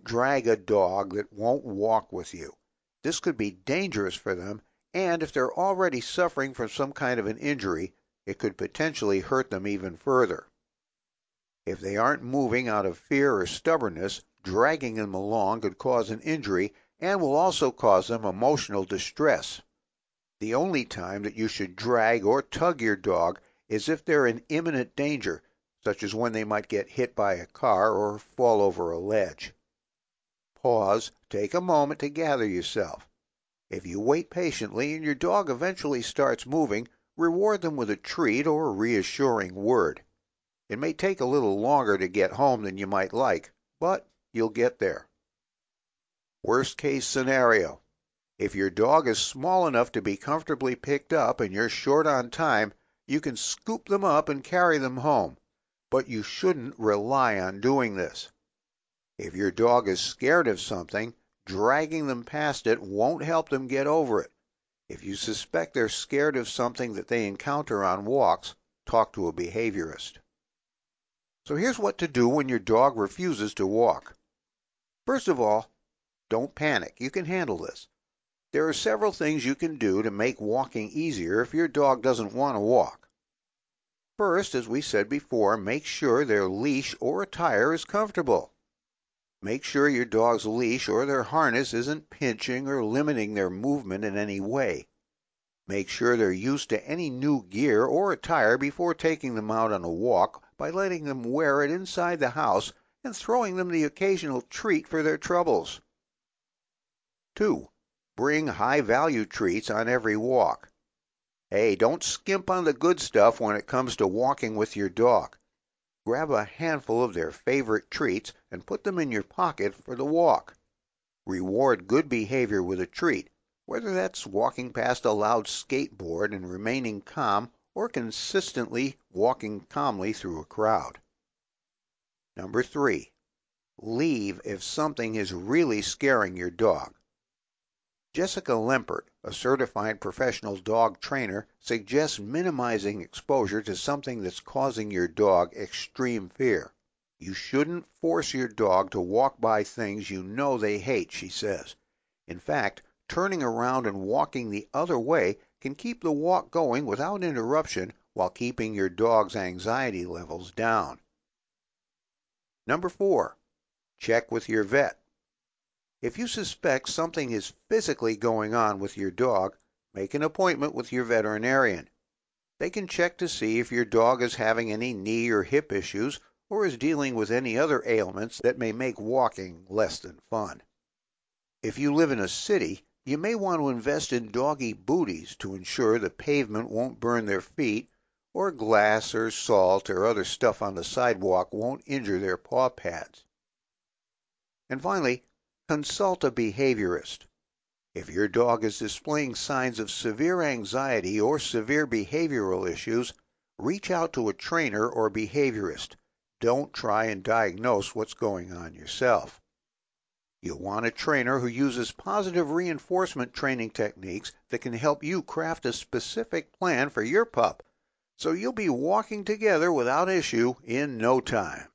drag a dog that won't walk with you. This could be dangerous for them, and if they're already suffering from some kind of an injury, it could potentially hurt them even further. If they aren't moving out of fear or stubbornness, dragging them along could cause an injury and will also cause them emotional distress. The only time that you should drag or tug your dog is if they're in imminent danger, such as when they might get hit by a car or fall over a ledge. Pause, take a moment to gather yourself. If you wait patiently and your dog eventually starts moving, reward them with a treat or a reassuring word. It may take a little longer to get home than you might like, but you'll get there. Worst case scenario. If your dog is small enough to be comfortably picked up and you're short on time, you can scoop them up and carry them home. But you shouldn't rely on doing this. If your dog is scared of something, dragging them past it won't help them get over it. If you suspect they're scared of something that they encounter on walks, talk to a behaviorist. So here's what to do when your dog refuses to walk. First of all, don't panic. You can handle this. There are several things you can do to make walking easier if your dog doesn't want to walk. First, as we said before, make sure their leash or attire is comfortable. Make sure your dog's leash or their harness isn't pinching or limiting their movement in any way. Make sure they're used to any new gear or attire before taking them out on a walk by letting them wear it inside the house and throwing them the occasional treat for their troubles. 2. Bring high-value treats on every walk. Hey, don't skimp on the good stuff when it comes to walking with your dog. Grab a handful of their favorite treats and put them in your pocket for the walk. Reward good behavior with a treat, whether that's walking past a loud skateboard and remaining calm or consistently walking calmly through a crowd. Number 3. Leave if something is really scaring your dog. Jessica Lempert, a certified professional dog trainer, suggests minimizing exposure to something that's causing your dog extreme fear. You shouldn't force your dog to walk by things you know they hate, she says. In fact, turning around and walking the other way can keep the walk going without interruption while keeping your dog's anxiety levels down. Number 4. Check with your vet. If you suspect something is physically going on with your dog, make an appointment with your veterinarian. They can check to see if your dog is having any knee or hip issues or is dealing with any other ailments that may make walking less than fun. If you live in a city, you may want to invest in doggy booties to ensure the pavement won't burn their feet or glass or salt or other stuff on the sidewalk won't injure their paw pads. And finally, consult a behaviorist. If your dog is displaying signs of severe anxiety or severe behavioral issues, reach out to a trainer or behaviorist. Don't try and diagnose what's going on yourself. You'll want a trainer who uses positive reinforcement training techniques that can help you craft a specific plan for your pup, so you'll be walking together without issue in no time.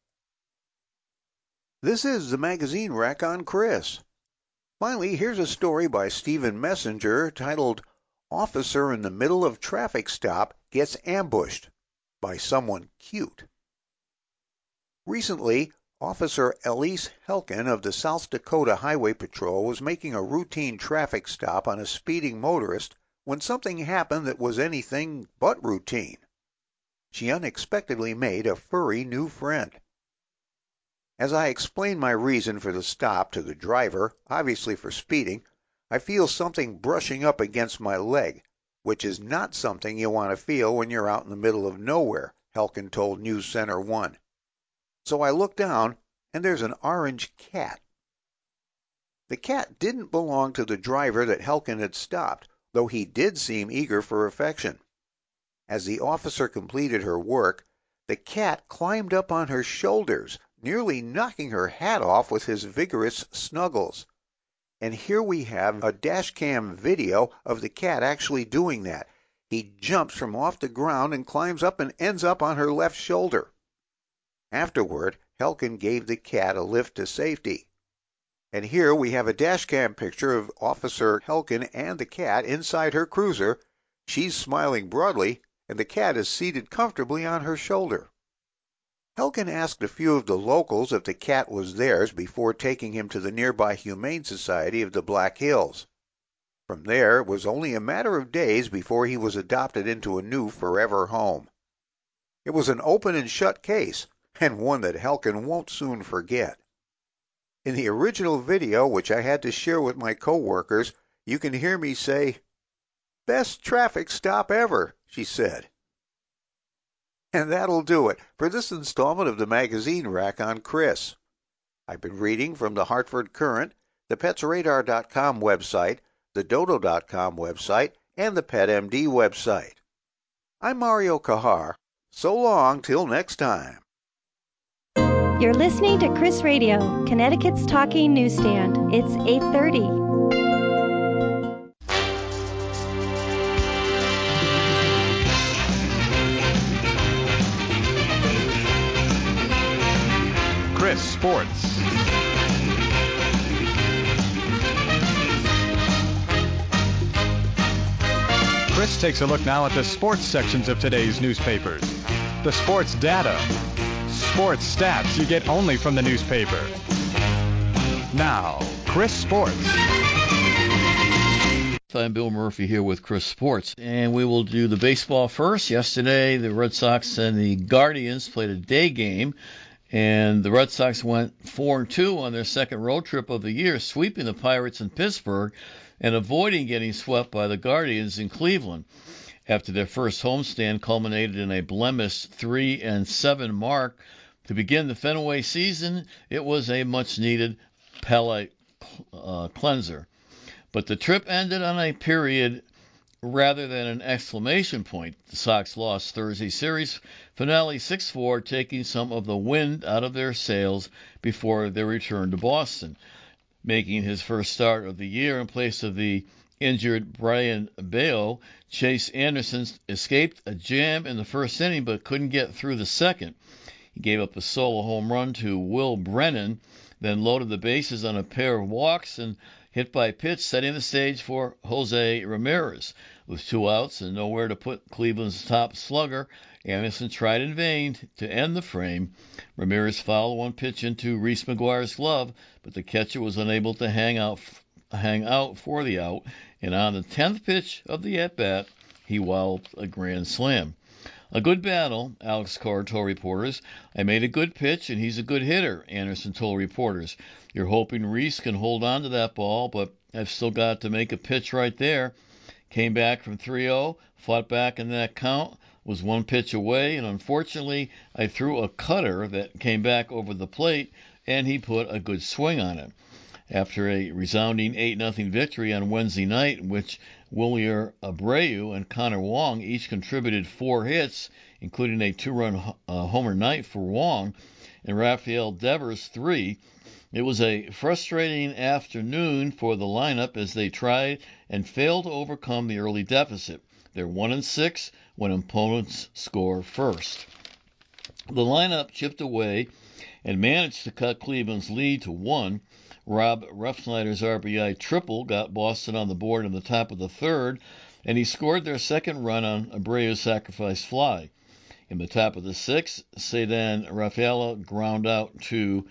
This is the Magazine Rack on Chris. Finally, here's a story by Stephen Messenger titled Officer in the Middle of Traffic Stop Gets Ambushed by Someone Cute. Recently, Officer Elise Helkin of the South Dakota Highway Patrol was making a routine traffic stop on a speeding motorist when something happened that was anything but routine. She unexpectedly made a furry new friend. As I explained my reason for the stop to the driver, obviously for speeding, I feel something brushing up against my leg, which is not something you want to feel when you're out in the middle of nowhere, Helkin told News Center 1. So I look down, and there's an orange cat. The cat didn't belong to the driver that Helkin had stopped, though he did seem eager for affection. As the officer completed her work, the cat climbed up on her shoulders, nearly knocking her hat off with his vigorous snuggles. And here we have a dashcam video of the cat actually doing that. He jumps from off the ground and climbs up and ends up on her left shoulder. Afterward, Helkin gave the cat a lift to safety. And here we have a dashcam picture of Officer Helkin and the cat inside her cruiser. She's smiling broadly, and the cat is seated comfortably on her shoulder. Helkin asked a few of the locals if the cat was theirs before taking him to the nearby Humane Society of the Black Hills. From there, it was only a matter of days before he was adopted into a new forever home. It was an open and shut case, and one that Helkin won't soon forget. In the original video, which I had to share with my coworkers, you can hear me say, "Best traffic stop ever," she said. And that'll do it for this installment of the magazine rack on Chris. I've been reading from the Hartford Courant, the PetsRadar.com website, the Dodo.com website, and the PetMD website. I'm Mario Kahar. So long till next time. You're listening to Chris Radio, Connecticut's talking newsstand. It's 8:30. Chris Sports. Chris takes a look now at the sports sections of today's newspapers. The sports data, sports stats you get only from the newspaper. Now, Chris Sports. I'm Bill Murphy here with Chris Sports, and we will do the baseball first. Yesterday, the Red Sox and the Guardians played a day game, and the Red Sox went 4-2 on their second road trip of the year, sweeping the Pirates in Pittsburgh and avoiding getting swept by the Guardians in Cleveland. After their first homestand culminated in a blemished 3-7 mark to begin the Fenway season, it was a much-needed palate cleanser. But the trip ended on a period rather than an exclamation point. The Sox lost Thursday series finale 6-4, taking some of the wind out of their sails before their return to Boston. Making his first start of the year in place of the injured Brian Bayo, Chase Anderson escaped a jam in the first inning but couldn't get through the second. He gave up a solo home run to Will Brennan, then loaded the bases on a pair of walks and hit by pitch, setting the stage for Jose Ramirez. With 2 outs and nowhere to put Cleveland's top slugger, Anderson tried in vain to end the frame. Ramirez fouled one pitch into Reese McGuire's glove, but the catcher was unable to hang out for the out, and on the 10th pitch of the at-bat, he walloped a grand slam. A good battle, Alex Cora told reporters. I made a good pitch, and he's a good hitter, Anderson told reporters. You're hoping Reese can hold on to that ball, but I've still got to make a pitch right there. Came back from 3-0, fought back in that count, was one pitch away, and unfortunately, I threw a cutter that came back over the plate, and he put a good swing on it. After a resounding 8-0 victory on Wednesday night, in which Wilyer Abreu and Connor Wong each contributed 4 hits, including a 2-run homer night for Wong, and Rafael Devers 3, it was a frustrating afternoon for the lineup as they tried and failed to overcome the early deficit. They're 1-6 when opponents score first. The lineup chipped away and managed to cut Cleveland's lead to 1. Rob Refsnyder's RBI triple got Boston on the board in the top of the third, and he scored their second run on Abreu's sacrifice fly. In the top of the 6th, Ceddanne Rafaela ground out to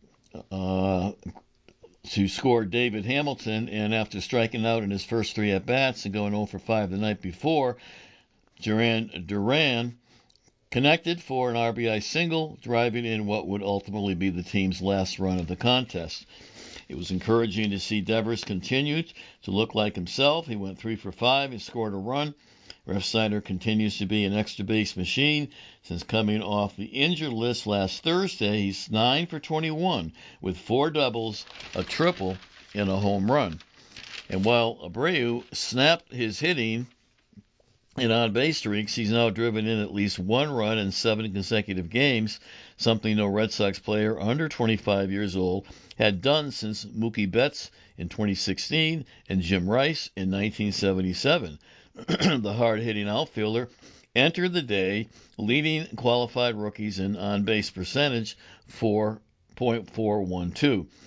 score David Hamilton, and after striking out in his first 3 at-bats and going 0 for 5 the night before, Duran Duran connected for an RBI single, driving in what would ultimately be the team's last run of the contest. It was encouraging to see Devers continue to look like himself. He went 3 for 5 and scored a run. Refsnyder continues to be an extra base machine. Since coming off the injured list last Thursday, he's 9 for 21 with 4 doubles, a triple, and a home run. And while Abreu snapped his hitting in on-base streaks, he's now driven in at least 1 run in 7 consecutive games, something no Red Sox player under 25 years old had done since Mookie Betts in 2016 and Jim Rice in 1977. The hard-hitting outfielder entered the day leading qualified rookies in on-base percentage, 4.412.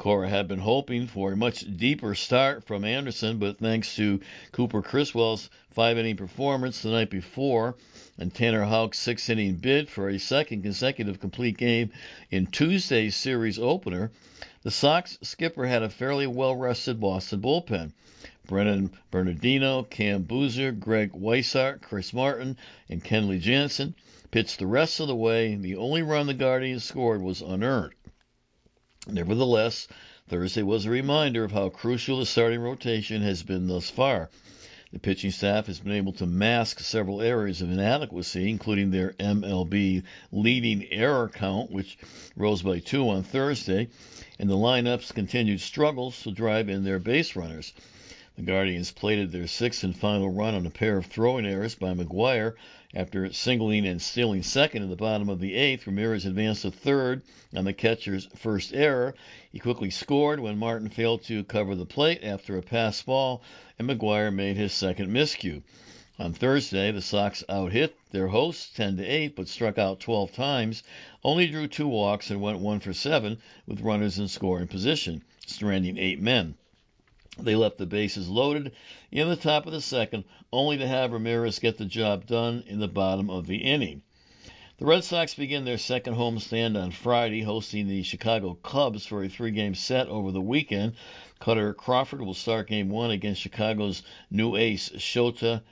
Cora had been hoping for a much deeper start from Anderson, but thanks to Cooper Criswell's 5-inning performance the night before and Tanner Houck's 6-inning bid for a second consecutive complete game in Tuesday's series opener, the Sox skipper had a fairly well-rested Boston bullpen. Brennan Bernardino, Cam Boozer, Greg Weissart, Chris Martin, and Kenley Jansen pitched the rest of the way. The only run the Guardians scored was unearned. Nevertheless, Thursday was a reminder of how crucial the starting rotation has been thus far. The pitching staff has been able to mask several areas of inadequacy, including their MLB leading error count, which rose by 2 on Thursday, and the lineup's continued struggles to drive in their base runners. The Guardians plated their 6th and final run on a pair of throwing errors by McGuire. After singling and stealing second in the bottom of the 8th, Ramirez advanced to third on the catcher's first error. He quickly scored when Martin failed to cover the plate after a pass ball, and McGuire made his second miscue. On Thursday, the Sox out-hit their hosts 10-8, but struck out 12 times, only drew 2 walks, and went 1 for 7 with runners in scoring position, stranding 8 men. They left the bases loaded in the top of the 2nd, only to have Ramirez get the job done in the bottom of the inning. The Red Sox begin their second homestand on Friday, hosting the Chicago Cubs for a 3-game set over the weekend. Cutter Crawford will start Game 1 against Chicago's new ace Shota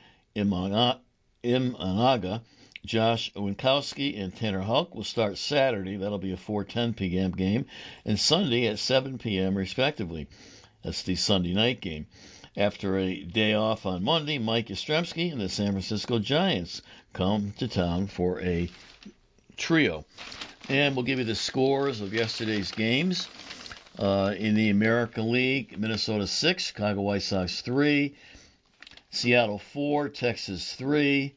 Imanaga. Josh Winkowski and Tanner Houck will start Saturday. That'll be a 4:10 p.m. game, and Sunday at 7 p.m. respectively. That's the Sunday night game. After a day off on Monday, Mike Yastrzemski and the San Francisco Giants come to town for a trio. And we'll give you the scores of yesterday's games. In the American League, Minnesota 6, Chicago White Sox 3, Seattle 4, Texas 3.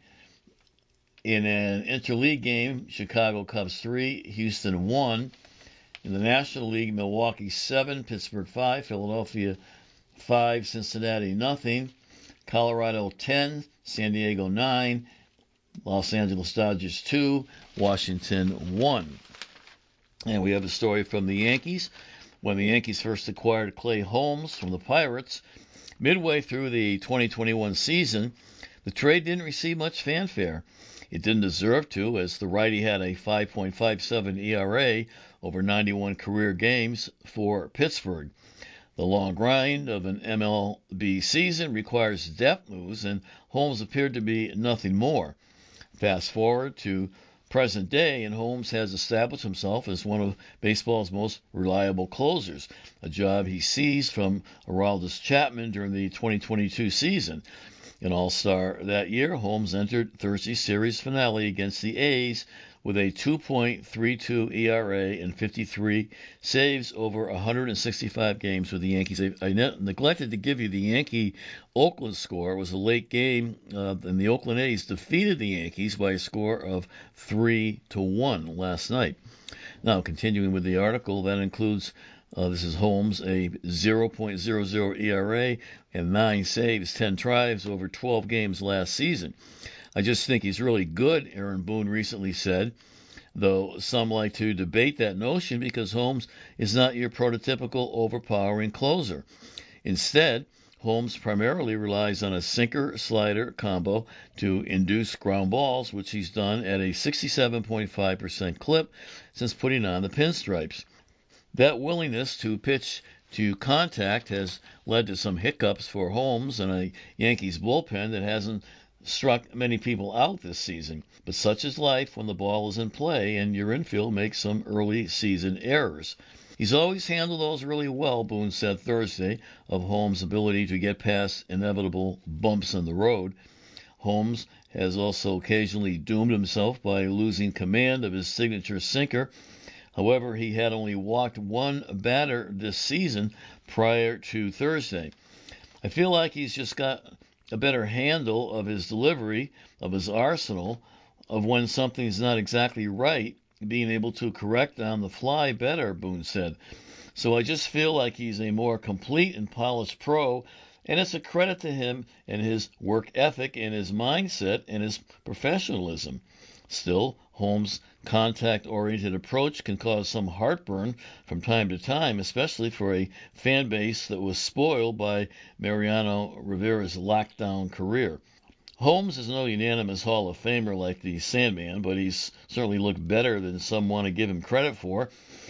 In an interleague game, Chicago Cubs 3, Houston 1. In the National League, Milwaukee 7, Pittsburgh 5, Philadelphia 5, Cincinnati nothing, Colorado 10, San Diego 9, Los Angeles Dodgers 2, Washington 1. And we have a story from the Yankees. When the Yankees first acquired Clay Holmes from the Pirates, midway through the 2021 season, the trade didn't receive much fanfare. It didn't deserve to, as the righty had a 5.57 ERA over 91 career games for Pittsburgh. The long grind of an MLB season requires depth moves, and Holmes appeared to be nothing more. Fast forward to present day, and Holmes has established himself as one of baseball's most reliable closers, a job he seized from Aroldis Chapman during the 2022 season. An all-star that year, Holmes entered Thursday's series finale against the A's with a 2.32 ERA and 53 saves over 165 games with the Yankees. I neglected to give you the Yankee-Oakland score. It was a late game, and the Oakland A's defeated the Yankees by a score of 3-1 last night. Now, continuing with the article, that includes this is Holmes, a 0.00 ERA and 9 saves, 10 tries over 12 games last season. I just think he's really good, Aaron Boone recently said, though some like to debate that notion because Holmes is not your prototypical overpowering closer. Instead, Holmes primarily relies on a sinker-slider combo to induce ground balls, which he's done at a 67.5% clip since putting on the pinstripes. That willingness to pitch to contact has led to some hiccups for Holmes and a Yankees bullpen that hasn't struck many people out this season. But such is life when the ball is in play and your infield makes some early season errors. He's always handled those really well, Boone said Thursday, of Holmes' ability to get past inevitable bumps in the road. Holmes has also occasionally doomed himself by losing command of his signature sinker. However, he had only walked one batter this season prior to Thursday. I feel like he's just got a better handle of his delivery, of his arsenal, of when something's not exactly right, being able to correct on the fly better, Boone said. So I just feel like he's a more complete and polished pro, and it's a credit to him and his work ethic and his mindset and his professionalism. Still, Holmes' contact-oriented approach can cause some heartburn from time to time, especially for a fan base that was spoiled by Mariano Rivera's lockdown career. Holmes is no unanimous Hall of Famer like the Sandman, but he's certainly looked better than some want to give him credit for.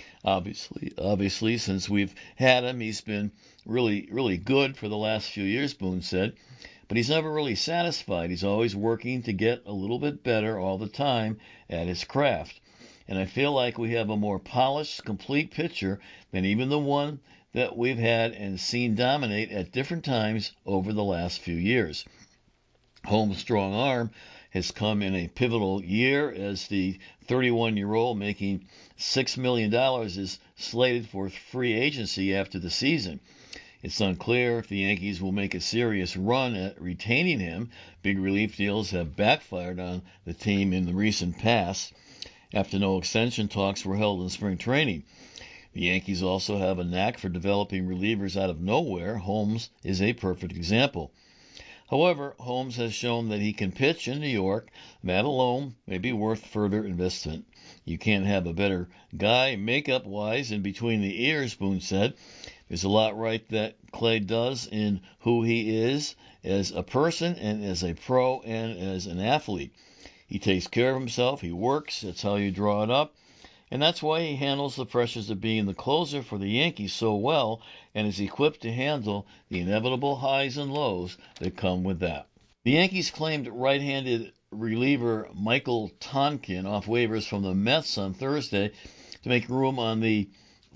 Obviously, since we've had him, he's been really good for the last few years, Boone said. But he's never really satisfied. He's always working to get a little bit better all the time at his craft. And I feel like we have a more polished, complete pitcher than even the one that we've had and seen dominate at different times over the last few years. Holmes' strong arm has come in a pivotal year as the 31-year-old making $6 million is slated for free agency after the season. It's unclear if the Yankees will make a serious run at retaining him. Big relief deals have backfired on the team in the recent past after no extension talks were held in spring training. The Yankees also have a knack for developing relievers out of nowhere. Holmes is a perfect example. However, Holmes has shown that he can pitch in New York. That alone may be worth further investment. You can't have a better guy makeup-wise in between the ears, Boone said. There's a lot right that Clay does in who he is as a person and as a pro and as an athlete. He takes care of himself. He works. That's how you draw it up. And that's why he handles the pressures of being the closer for the Yankees so well and is equipped to handle the inevitable highs and lows that come with that. The Yankees claimed right-handed reliever Michael Tonkin off waivers from the Mets on Thursday to make room on the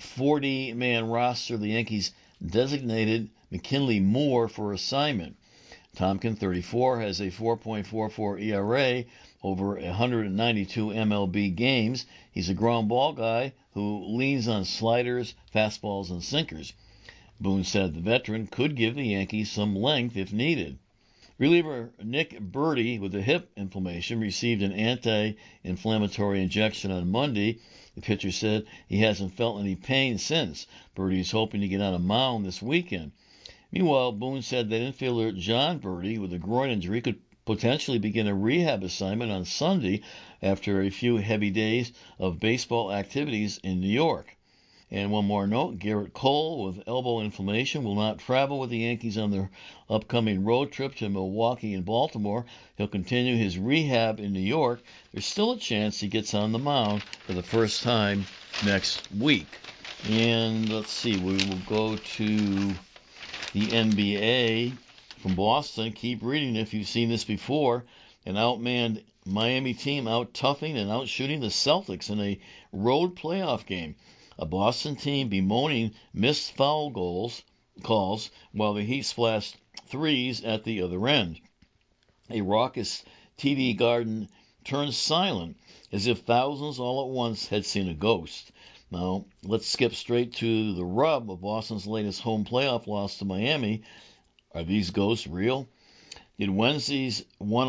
40-man roster the Yankees designated McKinley Moore for assignment. Tonkin, 34, has a 4.44 ERA over 192 MLB games. He's a ground ball guy who leans on sliders, fastballs, and sinkers. Boone said the veteran could give the Yankees some length if needed. Reliever Nick Burdi, with a hip inflammation, received an anti-inflammatory injection on Monday. The pitcher said he hasn't felt any pain since. Burdi is hoping to get on a mound this weekend. Meanwhile, Boone said that infielder Jon Berti, with a groin injury, could potentially begin a rehab assignment on Sunday after a few heavy days of baseball activities in New York. And one more note, Garrett Cole, with elbow inflammation, will not travel with the Yankees on their upcoming road trip to Milwaukee and Baltimore. He'll continue his rehab in New York. There's still a chance he gets on the mound for the first time next week. And let's see, we will go to the NBA from Boston. Keep reading if you've seen this before. An outmanned Miami team out-toughing and out-shooting the Celtics in a road playoff game. A Boston team bemoaning missed foul calls while the Heat splashed threes at the other end. A raucous TD Garden turned silent as if thousands all at once had seen a ghost. Now, let's skip straight to the rub of Boston's latest home playoff loss to Miami. Are these ghosts real? Did Wednesday's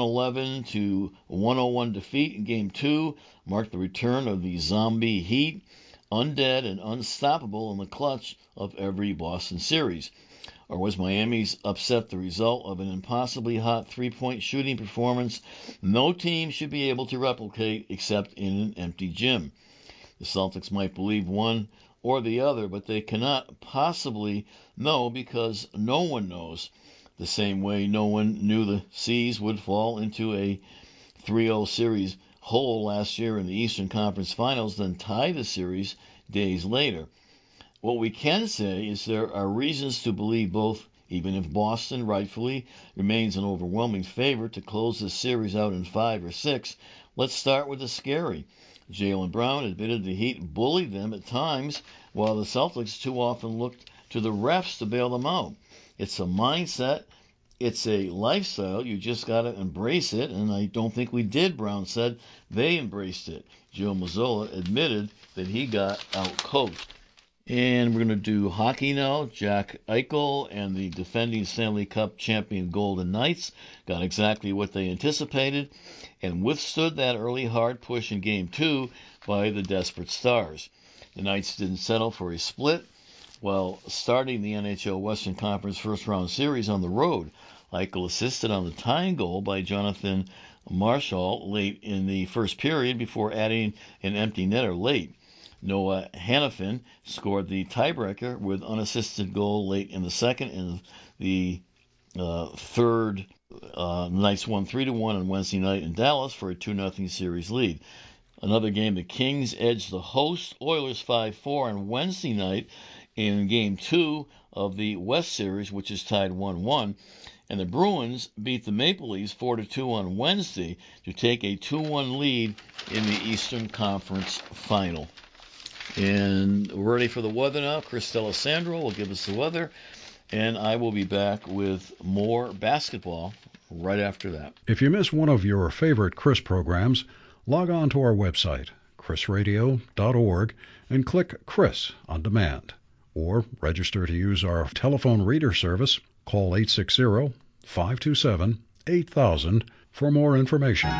111-101 defeat in Game 2 mark the return of the zombie Heat, undead and unstoppable in the clutch of every Boston series? Or was Miami's upset the result of an impossibly hot three-point shooting performance no team should be able to replicate except in an empty gym? The Celtics might believe one or the other, but they cannot possibly know because no one knows. The same way no one knew the C's would fall into a 3-0 series hole last year in the Eastern Conference Finals, then tie the series days later. What we can say is there are reasons to believe both, even if Boston rightfully remains an overwhelming favorite to close this series out in 5 or 6. Let's start with the scary. Jaylen Brown admitted the Heat bullied them at times, while the Celtics too often looked to the refs to bail them out. It's a mindset. It's a lifestyle. You just got to embrace it, and I don't think we did, Brown said. They embraced it. Joe Mazzola admitted that he got out-coached. And we're going to do hockey now. Jack Eichel and the defending Stanley Cup champion Golden Knights got exactly what they anticipated and withstood that early hard push in Game 2 by the desperate Stars. The Knights didn't settle for a split while starting the NHL Western Conference first-round series on the road. Eichel assisted on the tying goal by Jonathan Marshall late in the first period before adding an empty netter late. Noah Hannafin scored the tiebreaker with unassisted goal late in the second, and the third. Knights won 3-1 on Wednesday night in Dallas for a 2-0 series lead. Another game, the Kings edged the host Oilers 5-4 on Wednesday night in Game 2 of the West Series, which is tied 1-1. And the Bruins beat the Maple Leafs 4-2 on Wednesday to take a 2-1 lead in the Eastern Conference Final. And we're ready for the weather now. Chris D'Alessandro will give us the weather, and I will be back with more basketball right after that. If you miss one of your favorite Chris programs, log on to our website, chrisradio.org, and click Chris on Demand. Or register to use our telephone reader service. Call 860-527-8000 for more information.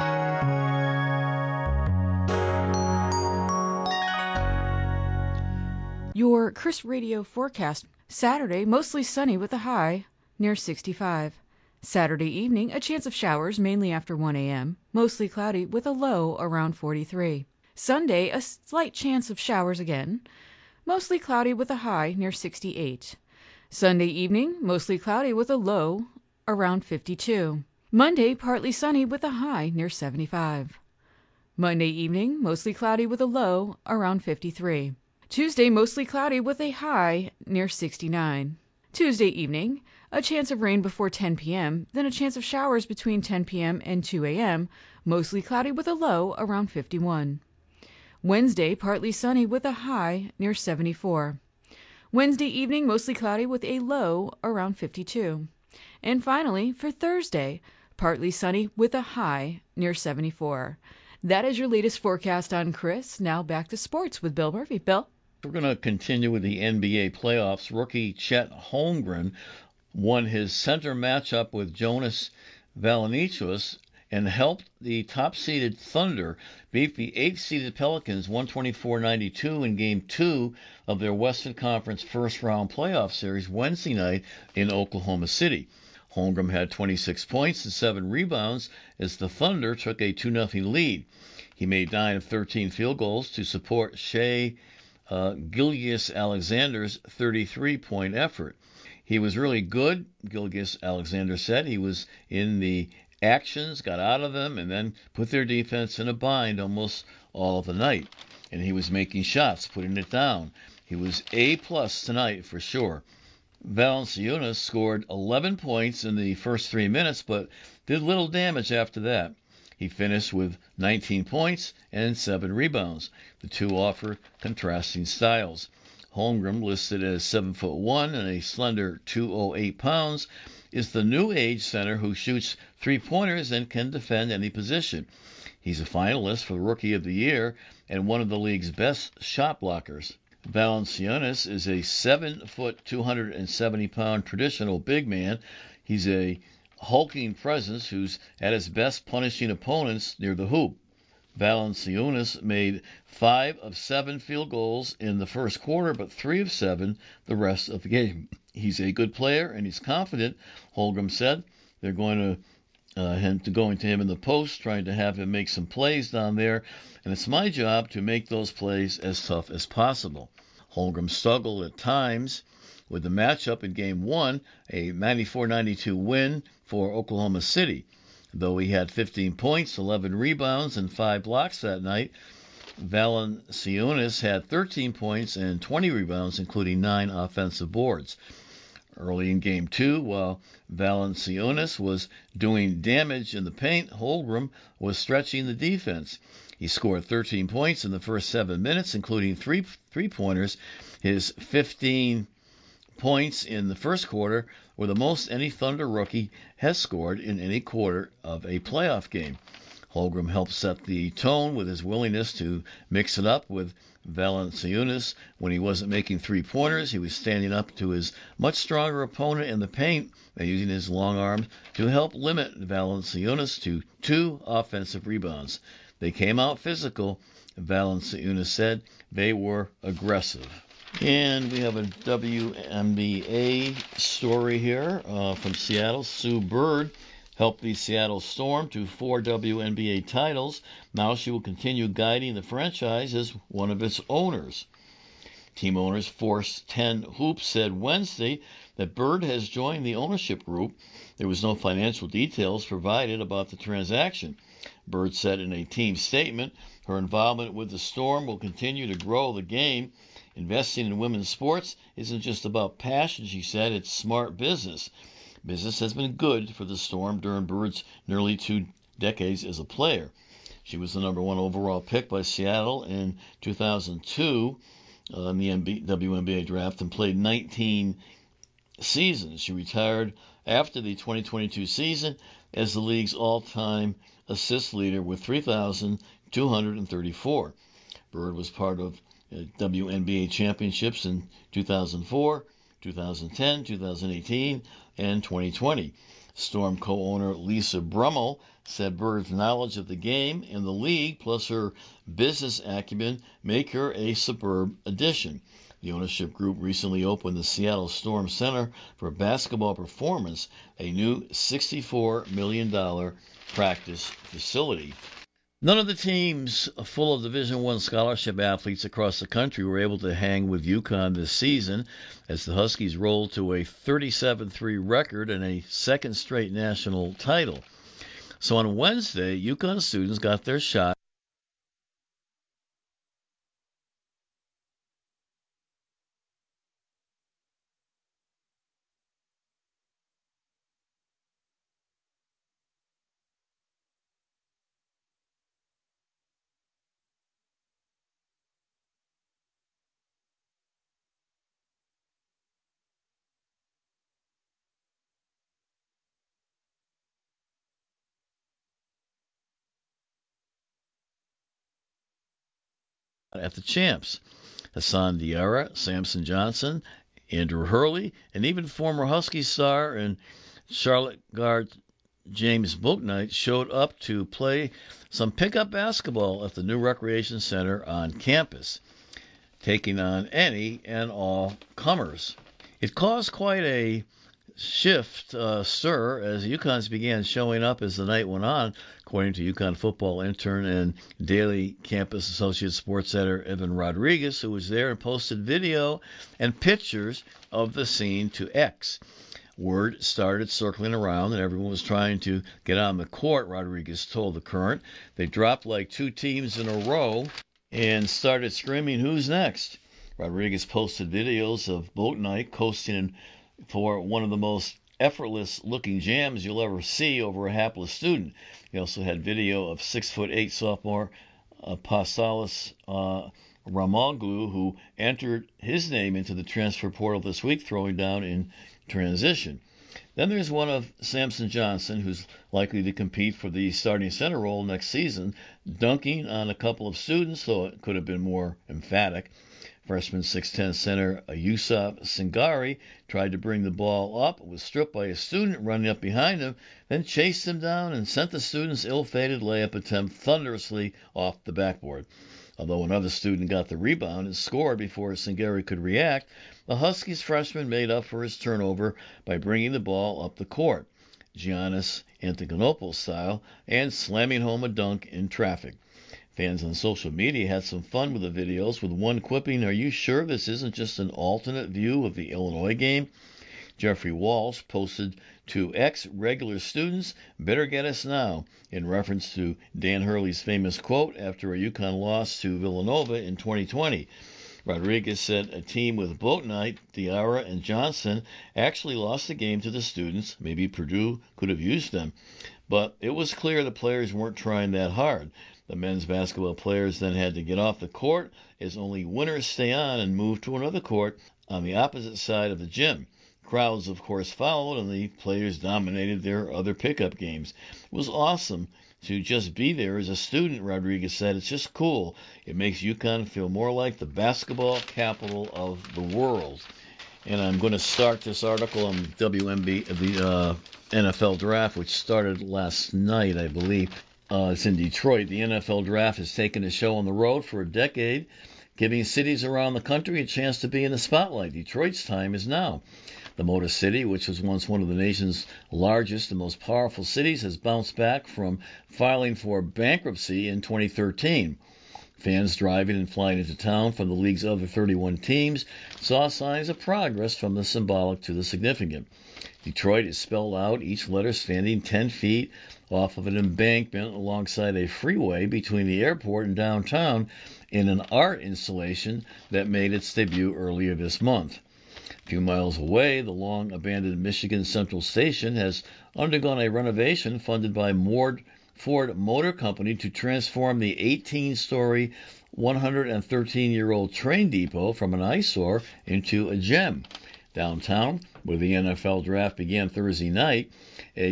Your Chris Radio forecast. Saturday, mostly sunny with a high near 65. Saturday evening, a chance of showers mainly after 1 a.m., mostly cloudy with a low around 43. Sunday, a slight chance of showers again, mostly cloudy with a high near 68. Sunday evening, mostly cloudy with a low around 52. Monday, partly sunny with a high near 75. Monday evening, mostly cloudy with a low around 53. Tuesday, mostly cloudy with a high near 69. Tuesday evening, a chance of rain before 10 p.m., then a chance of showers between 10 p.m. and 2 a.m., mostly cloudy with a low around 51. Wednesday, partly sunny with a high near 74. Wednesday evening, mostly cloudy with a low around 52. And finally, for Thursday, partly sunny with a high near 74. That is your latest forecast on Chris. Now back to sports with Bill Murphy. Bill? We're going to continue with the NBA playoffs. Rookie Chet Holmgren won his center matchup with Jonas Valanciunas and helped the top-seeded Thunder beat the 8th-seeded Pelicans 124-92 in Game 2 of their Western Conference first-round playoff series Wednesday night in Oklahoma City. Holmgren had 26 points and 7 rebounds as the Thunder took a 2-0 lead. He made 9 of 13 field goals to support Shai Gilgeous-Alexander's 33-point effort. He was really good, Gilgeous-Alexander said. He was in the actions, got out of them, and then put their defense in a bind almost all of the night. And he was making shots, putting it down. He was A+ tonight for sure. Valanciunas scored 11 points in the first 3 minutes, but did little damage after that. He finished with 19 points and 7 rebounds. The two offer contrasting styles. Holmgren, listed as 7'1" and a slender 208 pounds, is the new age center who shoots three-pointers and can defend any position. He's a finalist for Rookie of the Year and one of the league's best shot blockers. Valanciunas is a 7', 270-pound traditional big man. He's a hulking presence who's at his best punishing opponents near the hoop. Valanciunas made 5 of 7 field goals in the first quarter, but 3 of 7 the rest of the game. He's a good player and he's confident, Holmgren said. They're going to go into him in the post, trying to have him make some plays down there, and it's my job to make those plays as tough as possible. Holmgren struggled at times with the matchup in Game 1, a 94-92 win for Oklahoma City. Though he had 15 points, 11 rebounds, and 5 blocks that night, Valanciunas had 13 points and 20 rebounds, including 9 offensive boards. Early in Game 2, while Valanciunas was doing damage in the paint, Holmgren was stretching the defense. He scored 13 points in the first 7 minutes, including 3 three-pointers. His 15 points in the first quarter were the most any Thunder rookie has scored in any quarter of a playoff game. Holmgren helped set the tone with his willingness to mix it up with Valanciunas. When he wasn't making three-pointers, he was standing up to his much stronger opponent in the paint and using his long arms to help limit Valanciunas to 2 offensive rebounds. They came out physical, Valanciunas said. They were aggressive. And we have a WNBA story here from Seattle. Sue Bird helped the Seattle Storm to 4 WNBA titles. Now she will continue guiding the franchise as one of its owners. Team owners Force 10 Hoops said Wednesday that Bird has joined the ownership group. There was no financial details provided about the transaction. Bird said in a team statement, her involvement with the Storm will continue to grow the game. Investing in women's sports isn't just about passion, she said, it's smart business. Business has been good for the Storm during Bird's nearly 2 decades as a player. She was the number 1 overall pick by Seattle in 2002 in the WNBA draft and played 19 seasons. She retired after the 2022 season as the league's all-time assist leader with 3,234. Bird was part of WNBA championships in 2004, 2010, 2018, and 2020. Storm co-owner Lisa Brummel said Bird's knowledge of the game and the league, plus her business acumen, make her a superb addition. The ownership group recently opened the Seattle Storm Center for Basketball Performance, a new $64 million practice facility. None of the teams full of Division I scholarship athletes across the country were able to hang with UConn this season as the Huskies rolled to a 37-3 record and a second straight national title. So on Wednesday, UConn students got their shot at the champs. Hassan Diarra, Samson Johnson, Andrew Hurley, and even former Husky star and Charlotte guard James Bouknight showed up to play some pickup basketball at the new recreation center on campus, taking on any and all comers. It caused quite a stir as UConns began showing up as the night went on, according to UConn football intern and daily campus associate sports editor Evan Rodriguez, who was there and posted video and pictures of the scene to X. Word started circling around that everyone was trying to get on the court, Rodriguez told The Current. They dropped like 2 teams in a row and started screaming, "Who's next?" Rodriguez posted videos of Bouknight coasting for one of the most effortless-looking jams you'll ever see over a hapless student. He also had video of 6'8" sophomore Apostolos Ramoglu, who entered his name into the transfer portal this week, throwing down in transition. Then there's one of Samson Johnson, who's likely to compete for the starting center role next season, dunking on a couple of students, though it could have been more emphatic. Freshman 6'10 center Yusuf Singari tried to bring the ball up, was stripped by a student running up behind him, then chased him down and sent the student's ill-fated layup attempt thunderously off the backboard. Although another student got the rebound and scored before Singari could react, the Huskies freshman made up for his turnover by bringing the ball up the court, Giannis Antetokounmpo style, and slamming home a dunk in traffic. Fans on social media had some fun with the videos, with one quipping, "Are you sure this isn't just an alternate view of the Illinois game?" Jeffrey Walsh posted to X, "Regular students better get us now," in reference to Dan Hurley's famous quote after a UConn loss to Villanova in 2020. Rodriguez said a team with Bouknight, Diarra, and Johnson actually lost the game to the students. Maybe Purdue could have used them. But it was clear the players weren't trying that hard. The men's basketball players then had to get off the court as only winners stay on and move to another court on the opposite side of the gym. Crowds, of course, followed, and the players dominated their other pickup games. It was awesome to just be there as a student, Rodriguez said. It's just cool. It makes UConn feel more like the basketball capital of the world. And I'm going to start this article on the NFL draft, which started last night, I believe. It's in Detroit. The NFL draft has taken the show on the road for a decade, giving cities around the country a chance to be in the spotlight. Detroit's time is now. The Motor City, which was once one of the nation's largest and most powerful cities, has bounced back from filing for bankruptcy in 2013. Fans driving and flying into town from the league's other 31 teams saw signs of progress from the symbolic to the significant. Detroit is spelled out, each letter standing 10 feet off of an embankment alongside a freeway between the airport and downtown in an art installation that made its debut earlier this month. A few miles away, the long-abandoned Michigan Central Station has undergone a renovation funded by Ford Motor Company to transform the 18-story, 113-year-old train depot from an eyesore into a gem. Downtown, where the NFL draft began Thursday night, a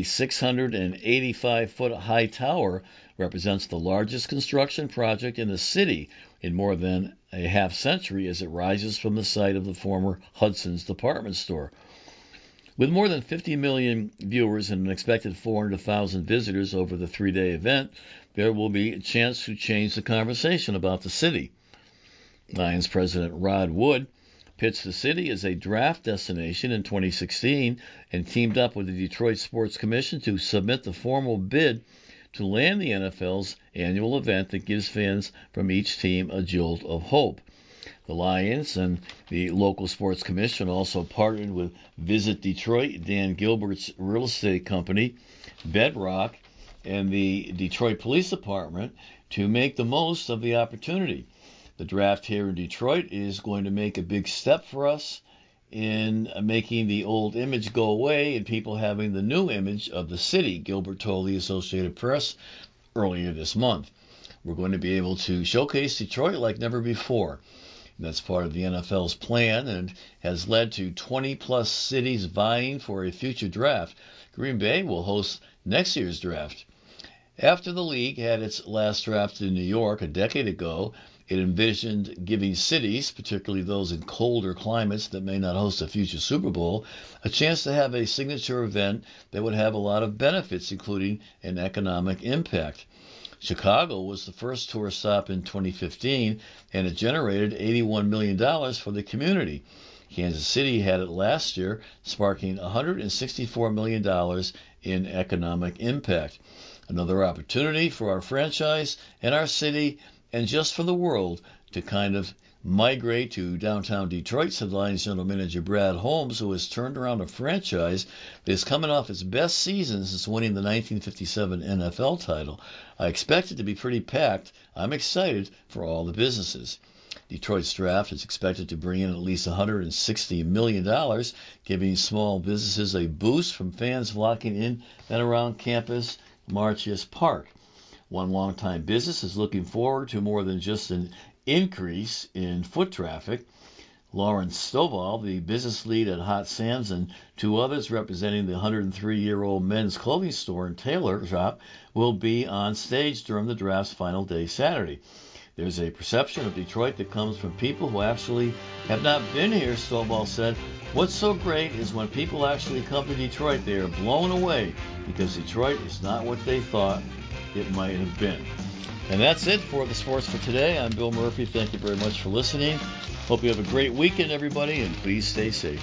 685-foot high tower represents the largest construction project in the city in more than a half century as it rises from the site of the former Hudson's department store. With more than 50 million viewers and an expected 400,000 visitors over the three-day event, there will be a chance to change the conversation about the city. Lions president Rod Wood pitched the city as a draft destination in 2016 and teamed up with the Detroit Sports Commission to submit the formal bid to land the NFL's annual event that gives fans from each team a jolt of hope. The Lions and the local sports commission also partnered with Visit Detroit, Dan Gilbert's real estate company, Bedrock, and the Detroit Police Department to make the most of the opportunity. The draft here in Detroit is going to make a big step for us in making the old image go away and people having the new image of the city, Gilbert told the Associated Press earlier this month. We're going to be able to showcase Detroit like never before. That's part of the NFL's plan and has led to 20-plus cities vying for a future draft. Green Bay will host next year's draft. After the league had its last draft in New York a decade ago, it envisioned giving cities, particularly those in colder climates that may not host a future Super Bowl, a chance to have a signature event that would have a lot of benefits, including an economic impact. Chicago was the first tour stop in 2015, and it generated $81 million for the community. Kansas City had it last year, sparking $164 million in economic impact. Another opportunity for our franchise and our city, and just for the world, to kind of migrate to downtown Detroit, said Lions General Manager Brad Holmes, who has turned around a franchise that is coming off its best season since winning the 1957 NFL title. I expect it to be pretty packed. I'm excited for all the businesses. Detroit's draft is expected to bring in at least $160 million, giving small businesses a boost from fans flocking in and around campus Martius Park. One longtime business is looking forward to more than just an increase in foot traffic. Lawrence Stovall, the business lead at Hot Sands, and two others representing the 103-year-old men's clothing store and tailor shop will be on stage during the draft's final day Saturday. There's a perception of Detroit that comes from people who actually have not been here, Stovall said. What's so great is when people actually come to Detroit, they are blown away because Detroit is not what they thought it might have been. And that's it for the sports for today. I'm Bill Murphy. Thank you very much for listening. Hope you have a great weekend, everybody, and please stay safe.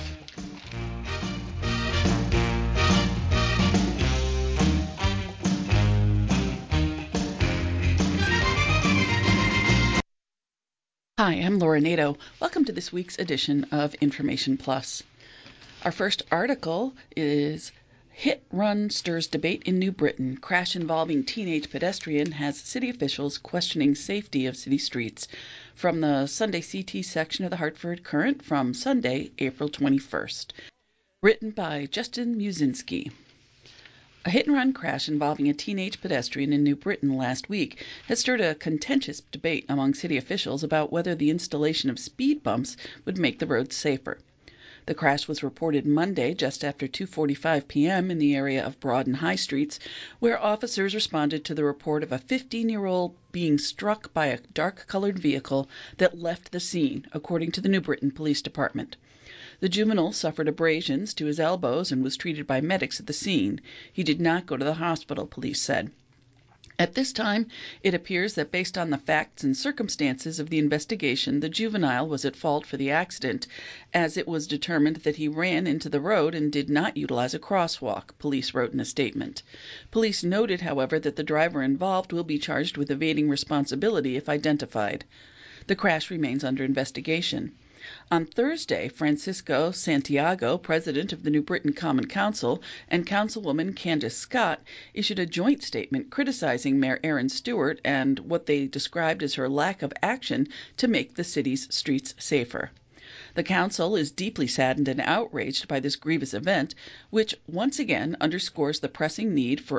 Hi, I'm Laura Nato. Welcome to this week's edition of Information Plus. Our first article is Hit Run Stirs Debate in New Britain. Crash involving teenage pedestrian has city officials questioning safety of city streets. From the Sunday CT section of the Hartford Courant from Sunday, April 21st. Written by Justin Musinski. A hit-and-run crash involving a teenage pedestrian in New Britain last week has stirred a contentious debate among city officials about whether the installation of speed bumps would make the roads safer. The crash was reported Monday just after 2:45 p.m. in the area of Broad and High Streets, where officers responded to the report of a 15-year-old being struck by a dark-colored vehicle that left the scene, according to the New Britain Police Department. The juvenile suffered abrasions to his elbows and was treated by medics at the scene. He did not go to the hospital, police said. At this time, it appears that based on the facts and circumstances of the investigation, the juvenile was at fault for the accident, as it was determined that he ran into the road and did not utilize a crosswalk, police wrote in a statement. Police noted, however, that the driver involved will be charged with evading responsibility if identified. The crash remains under investigation. On Thursday, Francisco Santiago, president of the New Britain Common Council, and Councilwoman Candace Scott issued a joint statement criticizing Mayor Erin Stewart and what they described as her lack of action to make the city's streets safer. The council is deeply saddened and outraged by this grievous event, which once again underscores the pressing need for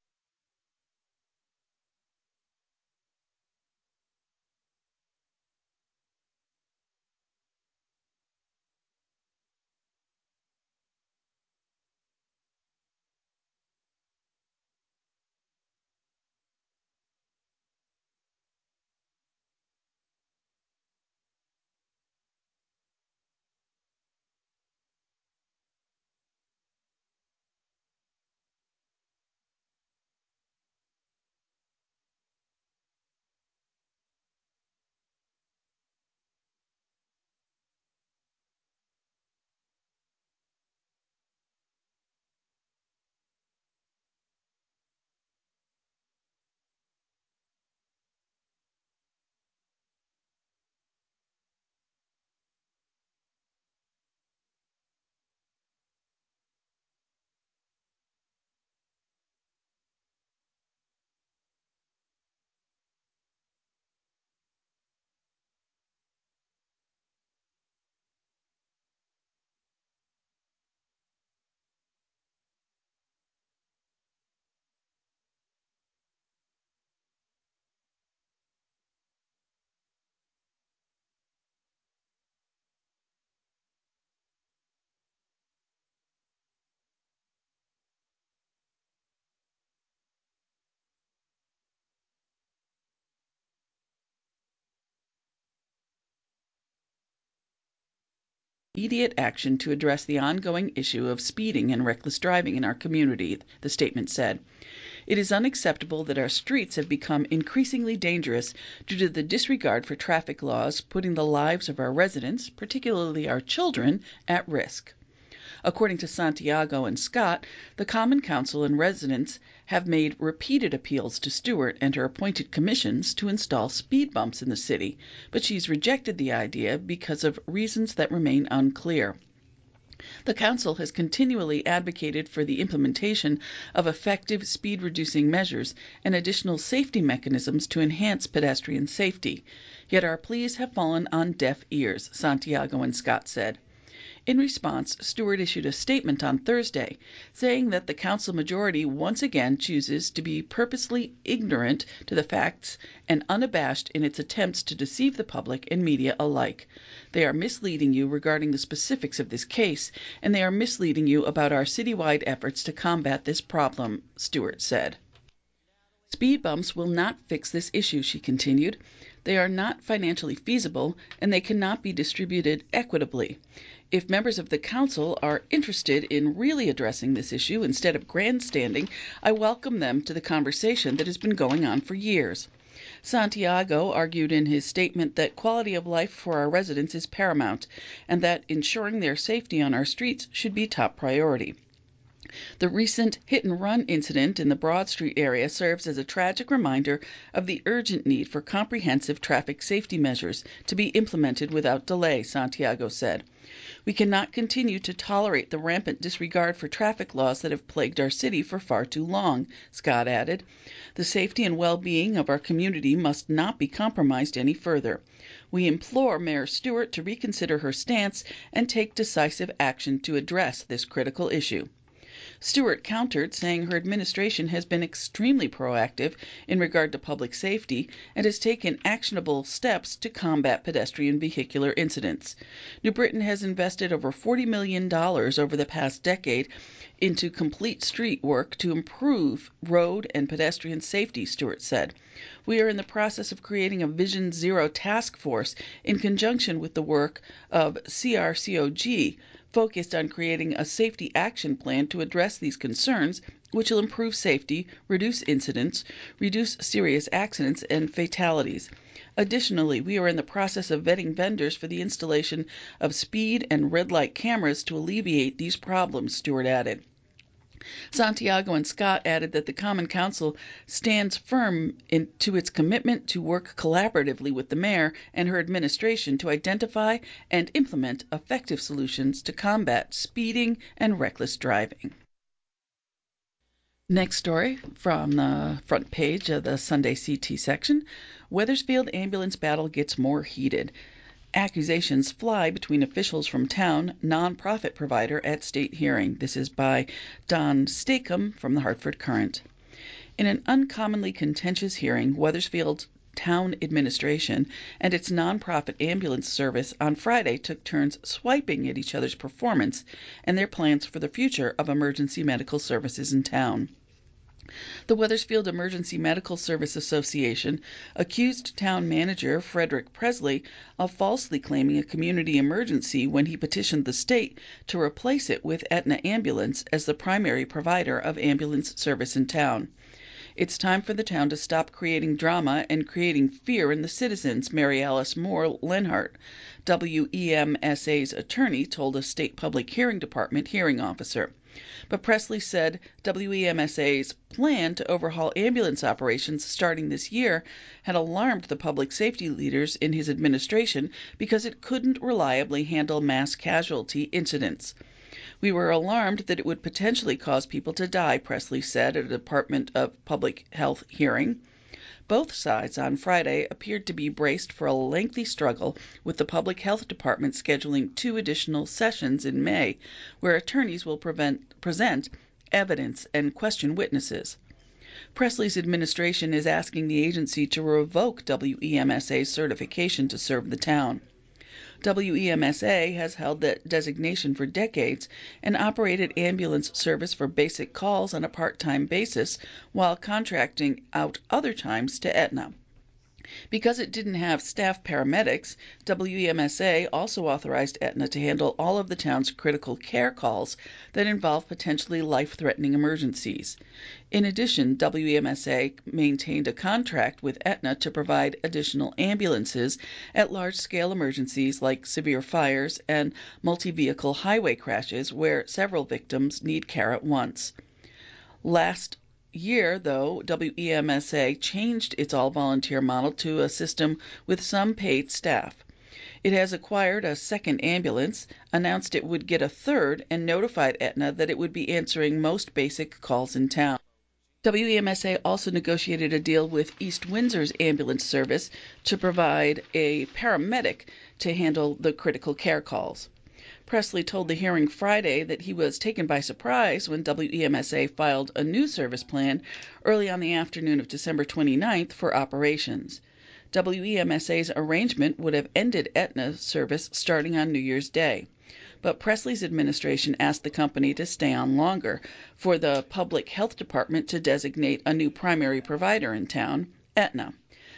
immediate action to address the ongoing issue of speeding and reckless driving in our community, the statement said. It is unacceptable that our streets have become increasingly dangerous due to the disregard for traffic laws, putting the lives of our residents, particularly our children, at risk. According to Santiago and Scott, the Common Council and residents have made repeated appeals to Stewart and her appointed commissions to install speed bumps in the city, but she's rejected the idea because of reasons that remain unclear. The Council has continually advocated for the implementation of effective speed-reducing measures and additional safety mechanisms to enhance pedestrian safety. Yet our pleas have fallen on deaf ears, Santiago and Scott said. In response, Stewart issued a statement on Thursday, saying that the council majority once again chooses to be purposely ignorant to the facts and unabashed in its attempts to deceive the public and media alike. They are misleading you regarding the specifics of this case, and they are misleading you about our citywide efforts to combat this problem, Stewart said. Speed bumps will not fix this issue, she continued. They are not financially feasible, and they cannot be distributed equitably. If members of the council are interested in really addressing this issue instead of grandstanding, I welcome them to the conversation that has been going on for years. Santiago argued in his statement that quality of life for our residents is paramount and that ensuring their safety on our streets should be top priority. The recent hit-and-run incident in the Broad Street area serves as a tragic reminder of the urgent need for comprehensive traffic safety measures to be implemented without delay, Santiago said. We cannot continue to tolerate the rampant disregard for traffic laws that have plagued our city for far too long, Scott added. The safety and well-being of our community must not be compromised any further. We implore Mayor Stewart to reconsider her stance and take decisive action to address this critical issue. Stewart countered, saying her administration has been extremely proactive in regard to public safety and has taken actionable steps to combat pedestrian vehicular incidents. New Britain has invested over $40 million over the past decade into complete street work to improve road and pedestrian safety, Stewart said. We are in the process of creating a Vision Zero task force in conjunction with the work of CRCOG, focused on creating a safety action plan to address these concerns, which will improve safety, reduce incidents, reduce serious accidents and fatalities. Additionally, we are in the process of vetting vendors for the installation of speed and red light cameras to alleviate these problems, Stewart added. Santiago and Scott added that the Common Council stands firm to its commitment to work collaboratively with the mayor and her administration to identify and implement effective solutions to combat speeding and reckless driving. Next story from the front page of the Sunday CT section. Wethersfield ambulance battle gets more heated. Accusations fly between officials from town nonprofit provider at state hearing. This is by Don Stakem from the Hartford Courant. In an uncommonly contentious hearing, Wethersfield's town administration and its nonprofit ambulance service on Friday took turns swiping at each other's performance and their plans for the future of emergency medical services in town. The Wethersfield Emergency Medical Service Association accused town manager Frederick Presley of falsely claiming a community emergency when he petitioned the state to replace it with Aetna Ambulance as the primary provider of ambulance service in town. It's time for the town to stop creating drama and creating fear in the citizens, Mary Alice Moore Lenhart, WEMSA's attorney, told a state public hearing department hearing officer. But Presley said WEMSA's plan to overhaul ambulance operations starting this year had alarmed the public safety leaders in his administration because it couldn't reliably handle mass casualty incidents. We were alarmed that it would potentially cause people to die, Presley said at a Department of Public Health hearing. Both sides on Friday appeared to be braced for a lengthy struggle, with the Public Health Department scheduling 2 additional sessions in May, where attorneys will present evidence and question witnesses. Presley's administration is asking the agency to revoke WEMSA's certification to serve the town. WEMSA has held that designation for decades and operated ambulance service for basic calls on a part-time basis while contracting out other times to Aetna. Because it didn't have staff paramedics, WEMSA also authorized Aetna to handle all of the town's critical care calls that involve potentially life-threatening emergencies. In addition, WEMSA maintained a contract with Aetna to provide additional ambulances at large-scale emergencies like severe fires and multi-vehicle highway crashes where several victims need care at once. Last year, though, WEMSA changed its all-volunteer model to a system with some paid staff. It has acquired a second ambulance, announced it would get a third, and notified Aetna that it would be answering most basic calls in town. WEMSA also negotiated a deal with East Windsor's ambulance service to provide a paramedic to handle the critical care calls. Presley told the hearing Friday that he was taken by surprise when WEMSA filed a new service plan early on the afternoon of December 29th for operations. WEMSA's arrangement would have ended Aetna's service starting on New Year's Day. But Presley's administration asked the company to stay on longer for the Public Health Department to designate a new primary provider in town, Aetna.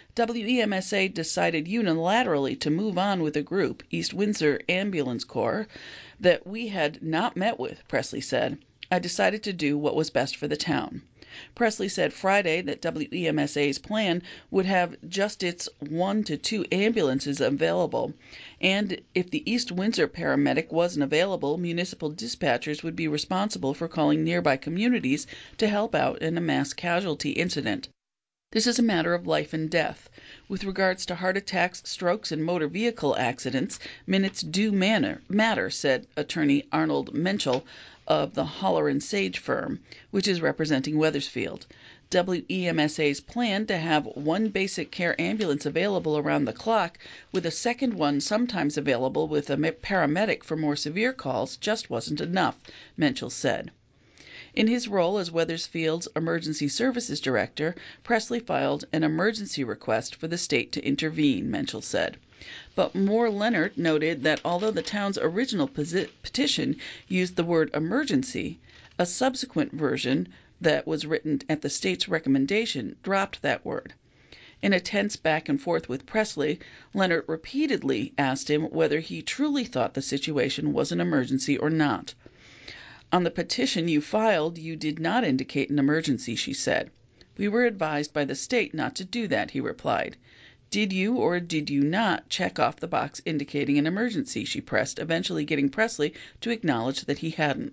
WEMSA decided unilaterally to move on with a group, East Windsor Ambulance Corps, that we had not met with, Presley said. I decided to do what was best for the town. Presley said Friday that WEMSA's plan would have just its 1 to 2 ambulances available, and if the East Windsor paramedic wasn't available, municipal dispatchers would be responsible for calling nearby communities to help out in a mass casualty incident. This is a matter of life and death. With regards to heart attacks, strokes, and motor vehicle accidents, minutes do matter, said attorney Arnold Menchel of the Holler & Sage firm, which is representing Wethersfield. WEMSA's plan to have one basic care ambulance available around the clock, with a second one sometimes available with a paramedic for more severe calls, just wasn't enough, Menchel said. In his role as Wethersfield's Emergency Services Director, Presley filed an emergency request for the state to intervene, Menchel said. But Moore Leonard noted that although the town's original petition used the word emergency, a subsequent version that was written at the state's recommendation dropped that word. In a tense back and forth with Presley, Leonard repeatedly asked him whether he truly thought the situation was an emergency or not. "On the petition you filed, you did not indicate an emergency," she said. "We were advised by the state not to do that," he replied. "Did you or did you not check off the box indicating an emergency?" she pressed, eventually getting Presley to acknowledge that he hadn't.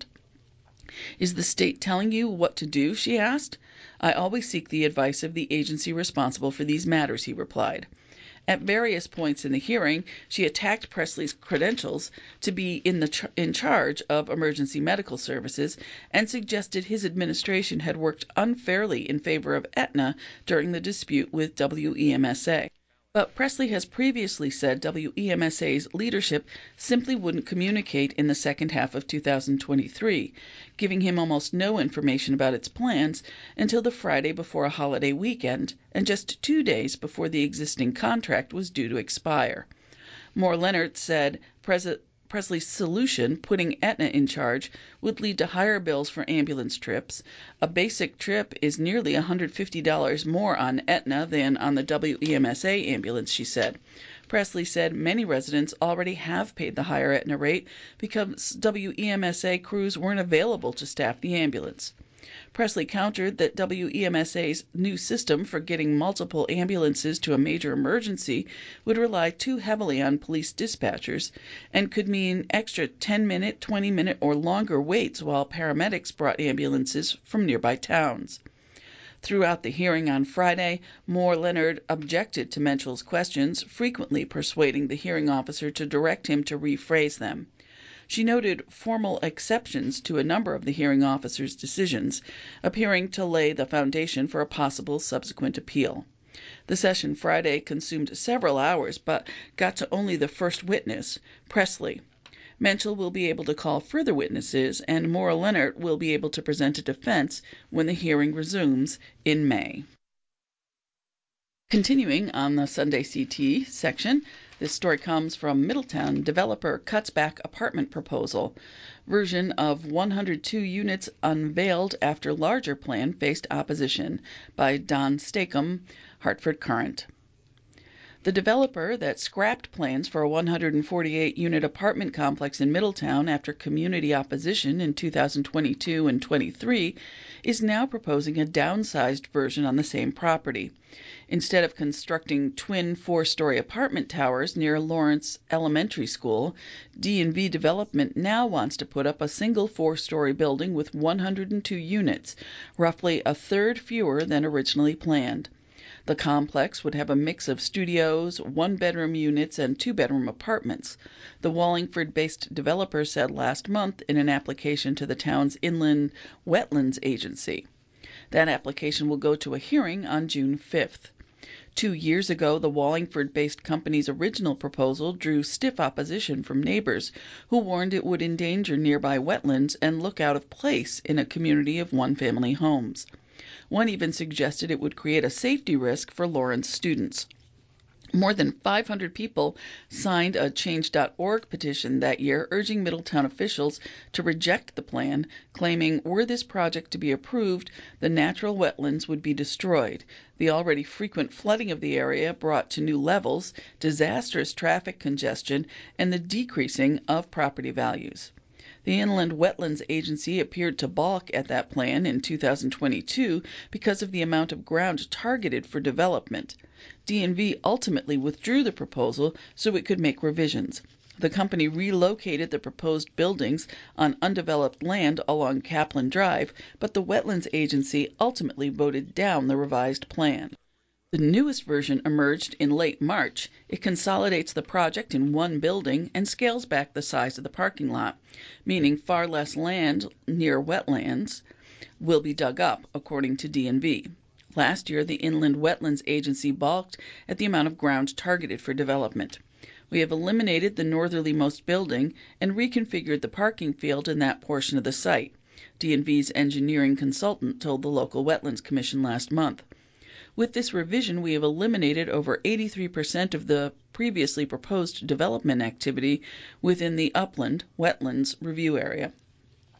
"Is the state telling you what to do?" she asked. "I always seek the advice of the agency responsible for these matters," he replied. At various points in the hearing, she attacked Presley's credentials to be in charge of emergency medical services and suggested his administration had worked unfairly in favor of Aetna during the dispute with WEMSA. But Presley has previously said WEMSA's leadership simply wouldn't communicate in the second half of 2023, giving him almost no information about its plans until the Friday before a holiday weekend and just 2 days before the existing contract was due to expire. Moore-Leonard said Presley's solution, putting Aetna in charge, would lead to higher bills for ambulance trips. A basic trip is nearly $150 more on Aetna than on the WEMSA ambulance, she said. Presley said many residents already have paid the higher Aetna rate because WEMSA crews weren't available to staff the ambulance. Presley countered that WEMSA's new system for getting multiple ambulances to a major emergency would rely too heavily on police dispatchers and could mean extra 10-minute, 20-minute, or longer waits while paramedics brought ambulances from nearby towns. Throughout the hearing on Friday, Moore-Leonard objected to Menschel's questions, frequently persuading the hearing officer to direct him to rephrase them. She noted formal exceptions to a number of the hearing officer's decisions, appearing to lay the foundation for a possible subsequent appeal. The session Friday consumed several hours, but got to only the first witness, Presley. Menschel will be able to call further witnesses, and Moore-Leonard will be able to present a defense when the hearing resumes in May. Continuing on the Sunday CT section, this story comes from Middletown. Developer cuts back apartment proposal. Version of 102 units unveiled after larger plan faced opposition, by Don Stakem, Hartford Courant. The developer that scrapped plans for a 148-unit apartment complex in Middletown after community opposition in 2022 and 23 is now proposing a downsized version on the same property. Instead of constructing twin 4-story apartment towers near Lawrence Elementary School, D&V Development now wants to put up a single 4-story building with 102 units, roughly a third fewer than originally planned. The complex would have a mix of studios, 1-bedroom units, and 2-bedroom apartments. The Wallingford-based developer said last month in an application to the town's Inland Wetlands Agency. That application will go to a hearing on June 5th. 2 years ago, the Wallingford-based company's original proposal drew stiff opposition from neighbors who warned it would endanger nearby wetlands and look out of place in a community of one-family homes. One even suggested it would create a safety risk for Lawrence students. More than 500 people signed a Change.org petition that year urging Middletown officials to reject the plan, claiming were this project to be approved, the natural wetlands would be destroyed. The already frequent flooding of the area brought to new levels, disastrous traffic congestion, and the decreasing of property values. The Inland Wetlands Agency appeared to balk at that plan in 2022 because of the amount of ground targeted for development. D&V ultimately withdrew the proposal so it could make revisions. The company relocated the proposed buildings on undeveloped land along Kaplan Drive, but the Wetlands Agency ultimately voted down the revised plan. The newest version emerged in late March. It consolidates the project in one building and scales back the size of the parking lot, meaning far less land near wetlands will be dug up, according to D&V. Last year, the Inland Wetlands Agency balked at the amount of ground targeted for development. We have eliminated the northerlymost building and reconfigured the parking field in that portion of the site, D&V's engineering consultant told the local Wetlands Commission last month. With this revision, we have eliminated over 83% of the previously proposed development activity within the upland wetlands review area.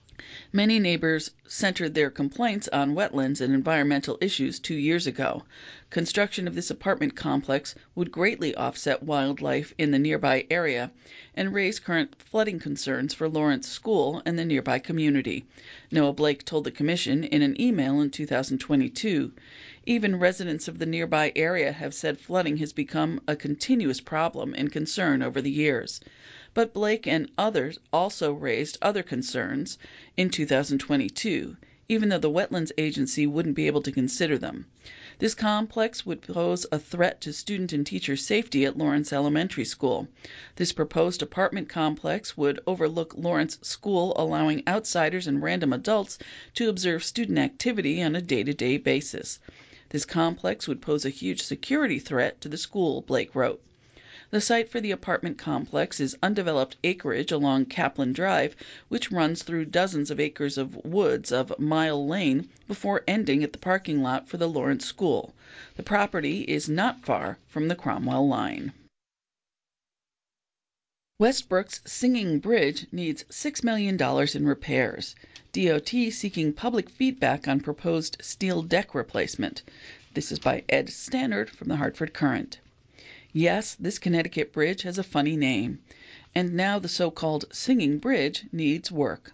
Many neighbors centered their complaints on wetlands and environmental issues 2 years ago. Construction of this apartment complex would greatly offset wildlife in the nearby area and raise current flooding concerns for Lawrence School and the nearby community. Noah Blake told the commission in an email in 2022. Even residents of the nearby area have said flooding has become a continuous problem and concern over the years. But Blake and others also raised other concerns in 2022, even though the Wetlands Agency wouldn't be able to consider them. This complex would pose a threat to student and teacher safety at Lawrence Elementary School. This proposed apartment complex would overlook Lawrence School, allowing outsiders and random adults to observe student activity on a day-to-day basis. This complex would pose a huge security threat to the school, Blake wrote. The site for the apartment complex is undeveloped acreage along Kaplan Drive, which runs through dozens of acres of woods of Mile Lane before ending at the parking lot for the Lawrence School. The property is not far from the Cromwell line. Westbrook's Singing Bridge needs $6 million in repairs. DOT seeking public feedback on proposed steel deck replacement. This is by Ed Stannard from the Hartford Courant. Yes, this Connecticut bridge has a funny name, and now the so-called Singing Bridge needs work.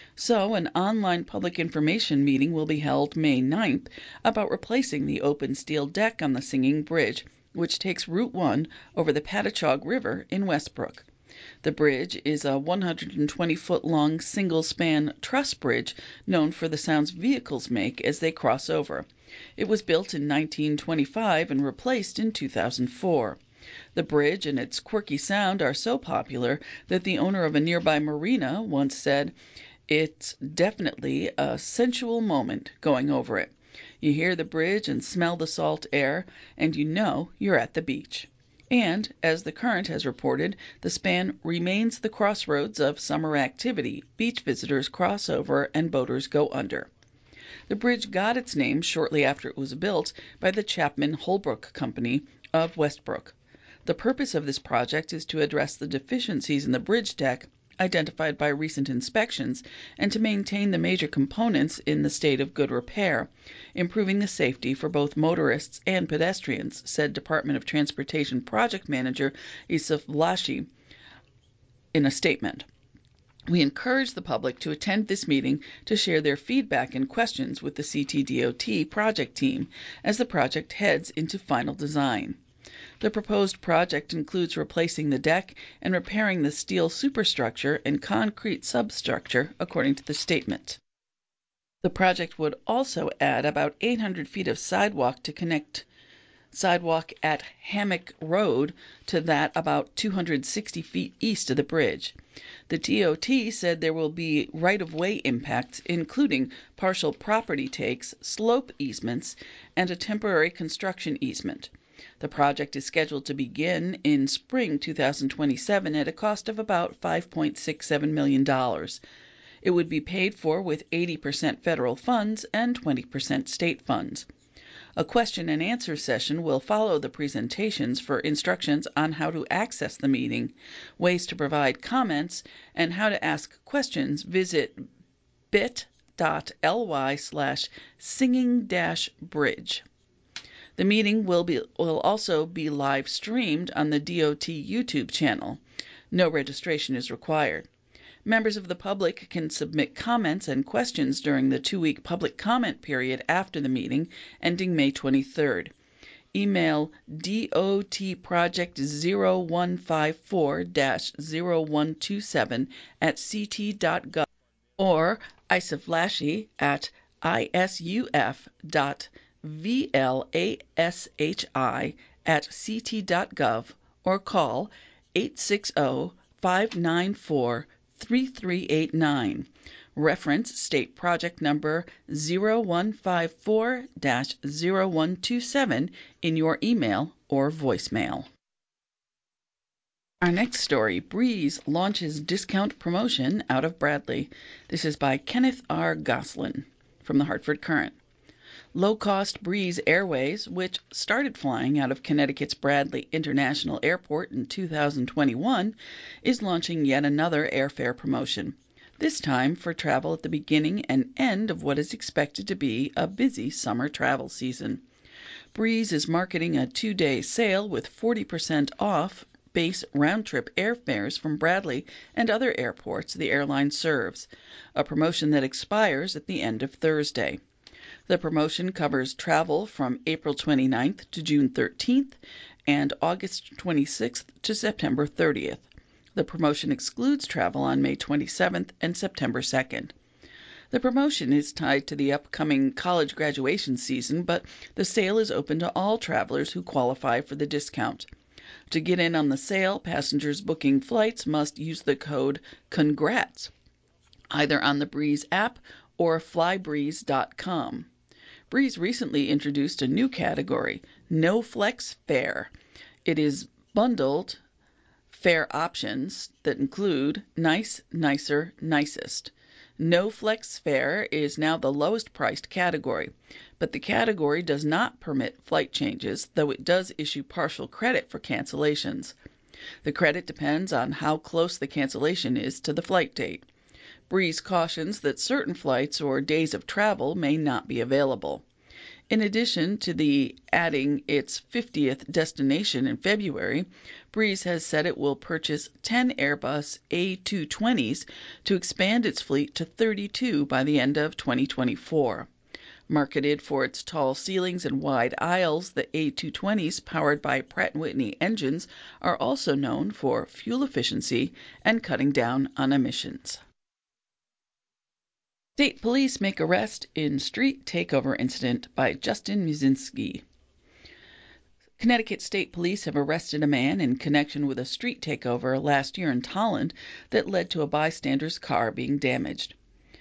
So an online public information meeting will be held May 9th about replacing the open steel deck on the Singing Bridge, which takes Route 1 over the Patachog River in Westbrook. The bridge is a 120-foot-long single-span truss bridge known for the sounds vehicles make as they cross over. It was built in 1925 and replaced in 2004. The bridge and its quirky sound are so popular that the owner of a nearby marina once said, "It's definitely a sensual moment going over it. You hear the bridge and smell the salt air, and you know you're at the beach." And, as the Current has reported, the span remains the crossroads of summer activity. Beach visitors cross over and boaters go under. The bridge got its name shortly after it was built by the Chapman Holbrook Company of Westbrook. The purpose of this project is to address the deficiencies in the bridge deck identified by recent inspections and to maintain the major components in the state of good repair, improving the safety for both motorists and pedestrians, said Department of Transportation Project Manager Isuf Lashi in a statement. We encourage the public to attend this meeting to share their feedback and questions with the CTDOT project team as the project heads into final design. The proposed project includes replacing the deck and repairing the steel superstructure and concrete substructure, according to the statement. The project would also add about 800 feet of sidewalk to connect sidewalk at Hammock Road to that about 260 feet east of the bridge. The DOT said there will be right-of-way impacts, including partial property takes, slope easements, and a temporary construction easement. The project is scheduled to begin in spring 2027 at a cost of about $5.67 million. It would be paid for with 80% federal funds and 20% state funds. A question and answer session will follow the presentations for instructions on how to access the meeting, ways to provide comments, and how to ask questions. Visit bit.ly/singing-bridge. The meeting will also be live streamed on the DOT YouTube channel. No registration is required. Members of the public can submit comments and questions during the 2-week public comment period after the meeting, ending May 23rd. Email dotproject0154-0127@ct.gov or isuflashi at isuf.vlashi@ct.gov or call 860-594-3389. Reference state project number 0154-0127 in your email or voicemail. Our next story, Breeze launches discount promotion out of Bradley. This is by Kenneth R. Goslin from the Hartford Courant. Low-cost Breeze Airways, which started flying out of Connecticut's Bradley International Airport in 2021, is launching yet another airfare promotion. this time for travel at the beginning and end of what is expected to be a busy summer travel season. Breeze is marketing a 2-day sale with 40% off base round-trip airfares from Bradley and other airports the airline serves, a promotion that expires at the end of Thursday. The promotion covers travel from April 29th to June 13th and August 26th to September 30th. The promotion excludes travel on May 27th and September 2nd. The promotion is tied to the upcoming college graduation season, but the sale is open to all travelers who qualify for the discount. To get in on the sale, passengers booking flights must use the code CONGRATS, either on the Breeze app or flybreeze.com. Breeze recently introduced a new category, No Flex Fare. It is bundled fare options that include nice, nicer, nicest. No Flex Fare is now the lowest priced category, but the category does not permit flight changes, though it does issue partial credit for cancellations. The credit depends on how close the cancellation is to the flight date. Breeze cautions that certain flights or days of travel may not be available. In addition to the adding its 50th destination in February, Breeze has said it will purchase 10 Airbus A220s to expand its fleet to 32 by the end of 2024. Marketed for its tall ceilings and wide aisles, the A220s, powered by Pratt & Whitney engines, are also known for fuel efficiency and cutting down on emissions. State police make arrest in street takeover incident by Justin Muszynski. Connecticut State Police have arrested a man in connection with a street takeover last year in Tolland that led to a bystander's car being damaged.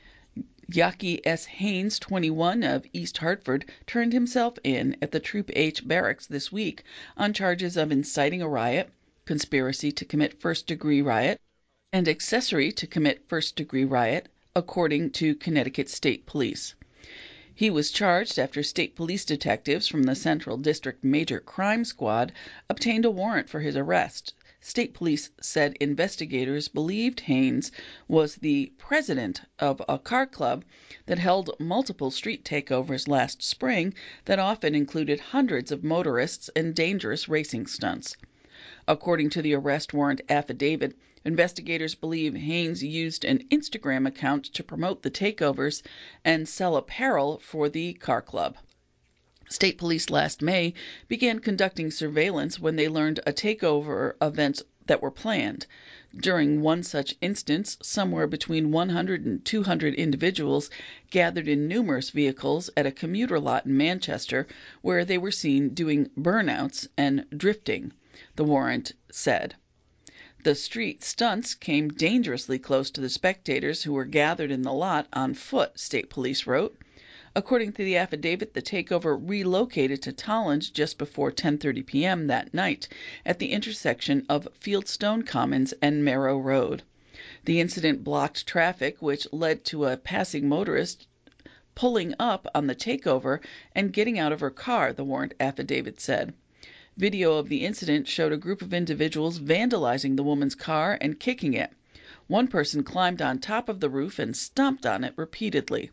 Yaki S. Haynes, 21, of East Hartford, turned himself in at the Troop H barracks this week on charges of inciting a riot, conspiracy to commit first-degree riot, and accessory to commit first-degree riot, according to Connecticut State Police. He was charged after state police detectives from the Central District Major Crime Squad obtained a warrant for his arrest. State police said investigators believed Haynes was the president of a car club that held multiple street takeovers last spring that often included hundreds of motorists and dangerous racing stunts. According to the arrest warrant affidavit, investigators believe Haynes used an Instagram account to promote the takeovers and sell apparel for the car club. State police last May began conducting surveillance when they learned a takeover events that were planned. During one such instance, somewhere between 100 and 200 individuals gathered in numerous vehicles at a commuter lot in Manchester, where they were seen doing burnouts and drifting, the warrant said. The street stunts came dangerously close to the spectators who were gathered in the lot on foot, state police wrote. According to the affidavit, the takeover relocated to Tolland just before 10:30 p.m. that night at the intersection of Fieldstone Commons and Merrow Road. The incident blocked traffic, which led to a passing motorist pulling up on the takeover and getting out of her car, the warrant affidavit said. Video of the incident showed a group of individuals vandalizing the woman's car and kicking it. One person climbed on top of the roof and stomped on it repeatedly.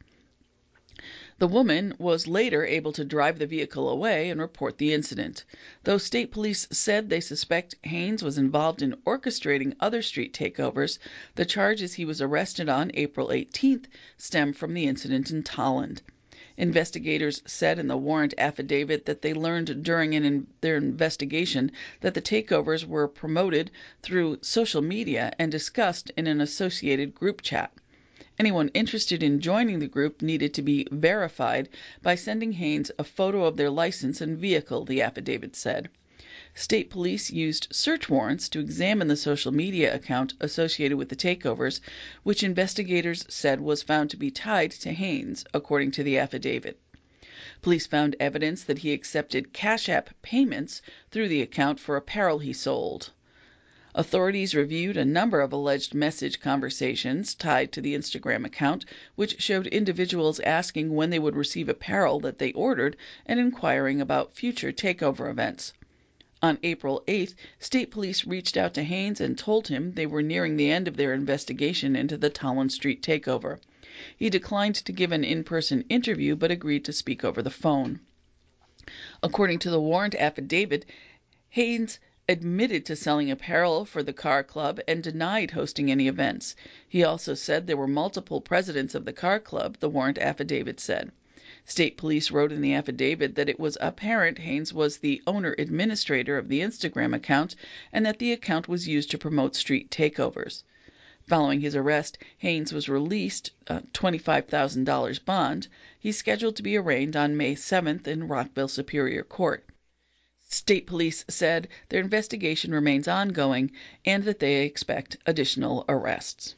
The woman was later able to drive the vehicle away and report the incident. Though state police said they suspect Haynes was involved in orchestrating other street takeovers, the charges he was arrested on April 18th stem from the incident in Tolland. Investigators said in the warrant affidavit that they learned during their investigation that the takeovers were promoted through social media and discussed in an associated group chat. Anyone interested in joining the group needed to be verified by sending Haynes a photo of their license and vehicle, the affidavit said. State police used search warrants to examine the social media account associated with the takeovers, which investigators said was found to be tied to Haynes, according to the affidavit. Police found evidence that he accepted Cash App payments through the account for apparel he sold. Authorities reviewed a number of alleged message conversations tied to the Instagram account, which showed individuals asking when they would receive apparel that they ordered and inquiring about future takeover events. On April 8th, state police reached out to Haynes and told him they were nearing the end of their investigation into the Tolland Street takeover. He declined to give an in-person interview but agreed to speak over the phone. According to the warrant affidavit, Haynes admitted to selling apparel for the car club and denied hosting any events. He also said there were multiple presidents of the car club, the warrant affidavit said. State police wrote in the affidavit that it was apparent Haynes was the owner-administrator of the Instagram account and that the account was used to promote street takeovers. Following his arrest, Haynes was released a $25,000 bond. He's scheduled to be arraigned on May 7th in Rockville Superior Court. State police said their investigation remains ongoing and that they expect additional arrests.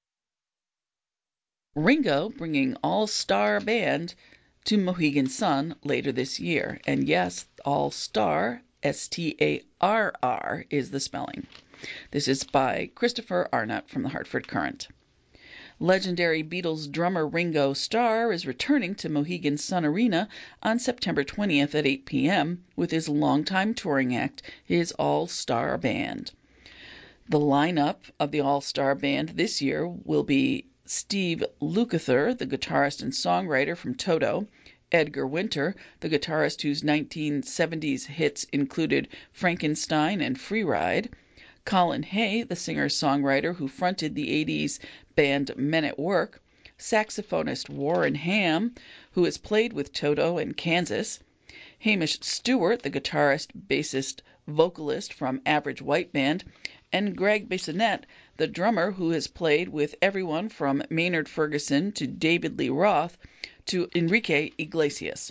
Ringo bringing all-star band to Mohegan Sun later this year. And yes, all-star, S-T-A-R-R, is the spelling. This is by Christopher Arnott from the Hartford Courant. Legendary Beatles drummer Ringo Starr is returning to Mohegan Sun Arena on September 20th at 8 p.m. with his longtime touring act, his All-Star Band. The lineup of the All-Star Band this year will be Steve Lukather, the guitarist and songwriter from Toto, Edgar Winter, the guitarist whose 1970s hits included Frankenstein and Free Ride, Colin Hay, the singer-songwriter who fronted the 80s band Men at Work, saxophonist Warren Ham, who has played with Toto and Kansas, Hamish Stewart, the guitarist, bassist, vocalist from Average White Band, and Greg Bissonette, the drummer who has played with everyone from Maynard Ferguson to David Lee Roth to Enrique Iglesias.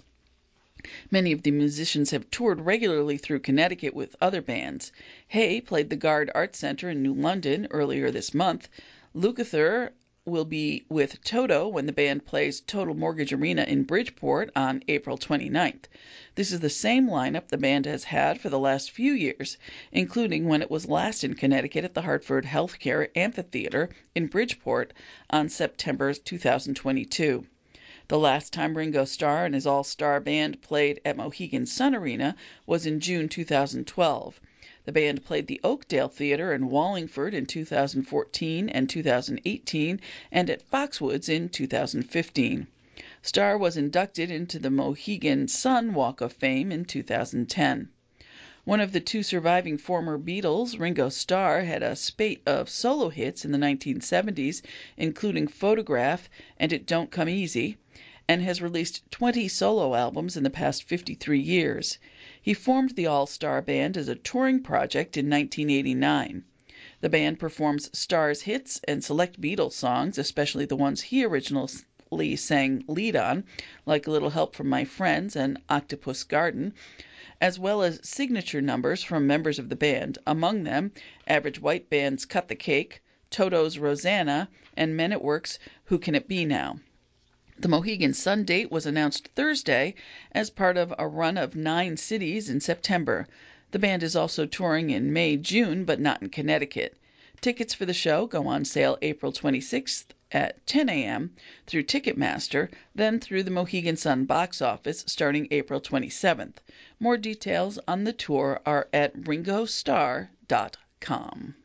Many of the musicians have toured regularly through Connecticut with other bands. Hay played the Gard Art Center in New London earlier this month. Lukather will be with Toto when the band plays Total Mortgage Arena in Bridgeport on April 29th. This is the same lineup the band has had for the last few years, including when it was last in Connecticut at the Hartford Healthcare Amphitheater in Bridgeport on September 2022. The last time Ringo Starr and his all-star band played at Mohegan Sun Arena was in June 2012. The band played the Oakdale Theater in Wallingford in 2014 and 2018 and at Foxwoods in 2015. Starr was inducted into the Mohegan Sun Walk of Fame in 2010. One of the two surviving former Beatles, Ringo Starr, had a spate of solo hits in the 1970s, including Photograph and It Don't Come Easy, and has released 20 solo albums in the past 53 years. He formed the All-Star Band as a touring project in 1989. The band performs Starr's hits and select Beatles songs, especially the ones he originally sang lead on, like A Little Help from My Friends and Octopus Garden, as well as signature numbers from members of the band, among them Average White Band's Cut the Cake, Toto's Rosanna, and Men at Work's Who Can It Be Now? The Mohegan Sun date was announced Thursday as part of a run of 9 cities in September. The band is also touring in May, June, but not in Connecticut. Tickets for the show go on sale April 26th at 10 a.m. through Ticketmaster, then through the Mohegan Sun box office starting April 27th. More details on the tour are at ringostarr.com.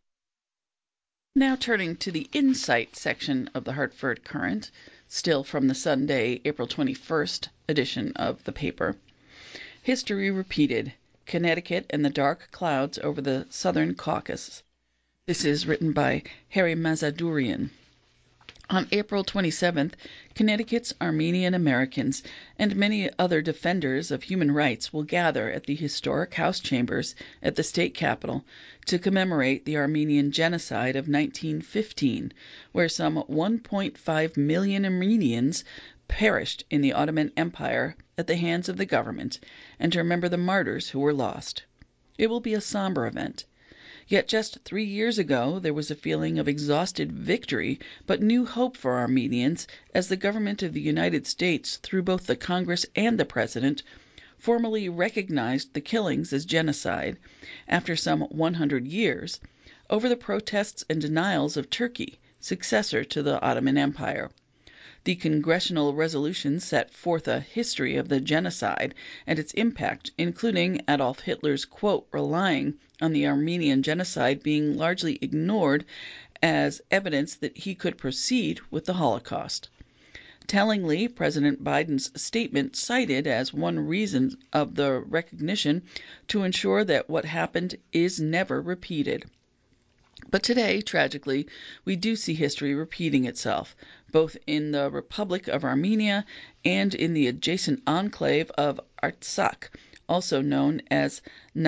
Now turning to the Insight section of the Hartford Courant, still from the Sunday, April 21st edition of the paper. History repeated. Connecticut and the dark clouds over the Southern Caucasus. This is written by Harry Mazadurian. On April 27th, Connecticut's Armenian Americans and many other defenders of human rights will gather at the historic House Chambers at the state capitol to commemorate the Armenian Genocide of 1915, where some 1.5 million Armenians perished in the Ottoman Empire at the hands of the government, and to remember the martyrs who were lost. It will be a somber event. Yet just 3 years ago there was a feeling of exhausted victory but new hope for Armenians as the government of the United States, through both the Congress and the President, formally recognized the killings as genocide after some 100 years over the protests and denials of Turkey, successor to the Ottoman Empire. The congressional resolution set forth a history of the genocide and its impact, including Adolf Hitler's quote relying on the Armenian genocide being largely ignored as evidence that he could proceed with the Holocaust. Tellingly, President Biden's statement cited as one reason of the recognition to ensure that what happened is never repeated. But today, tragically, we do see history repeating itself, both in the Republic of Armenia and in the adjacent enclave of Artsakh, also known as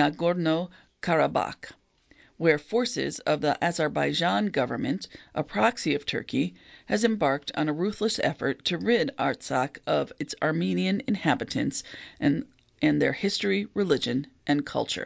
Nagorno-Karabakh, where forces of the Azerbaijan government, a proxy of Turkey, has embarked on a ruthless effort to rid Artsakh of its Armenian inhabitants and their history, religion, and culture.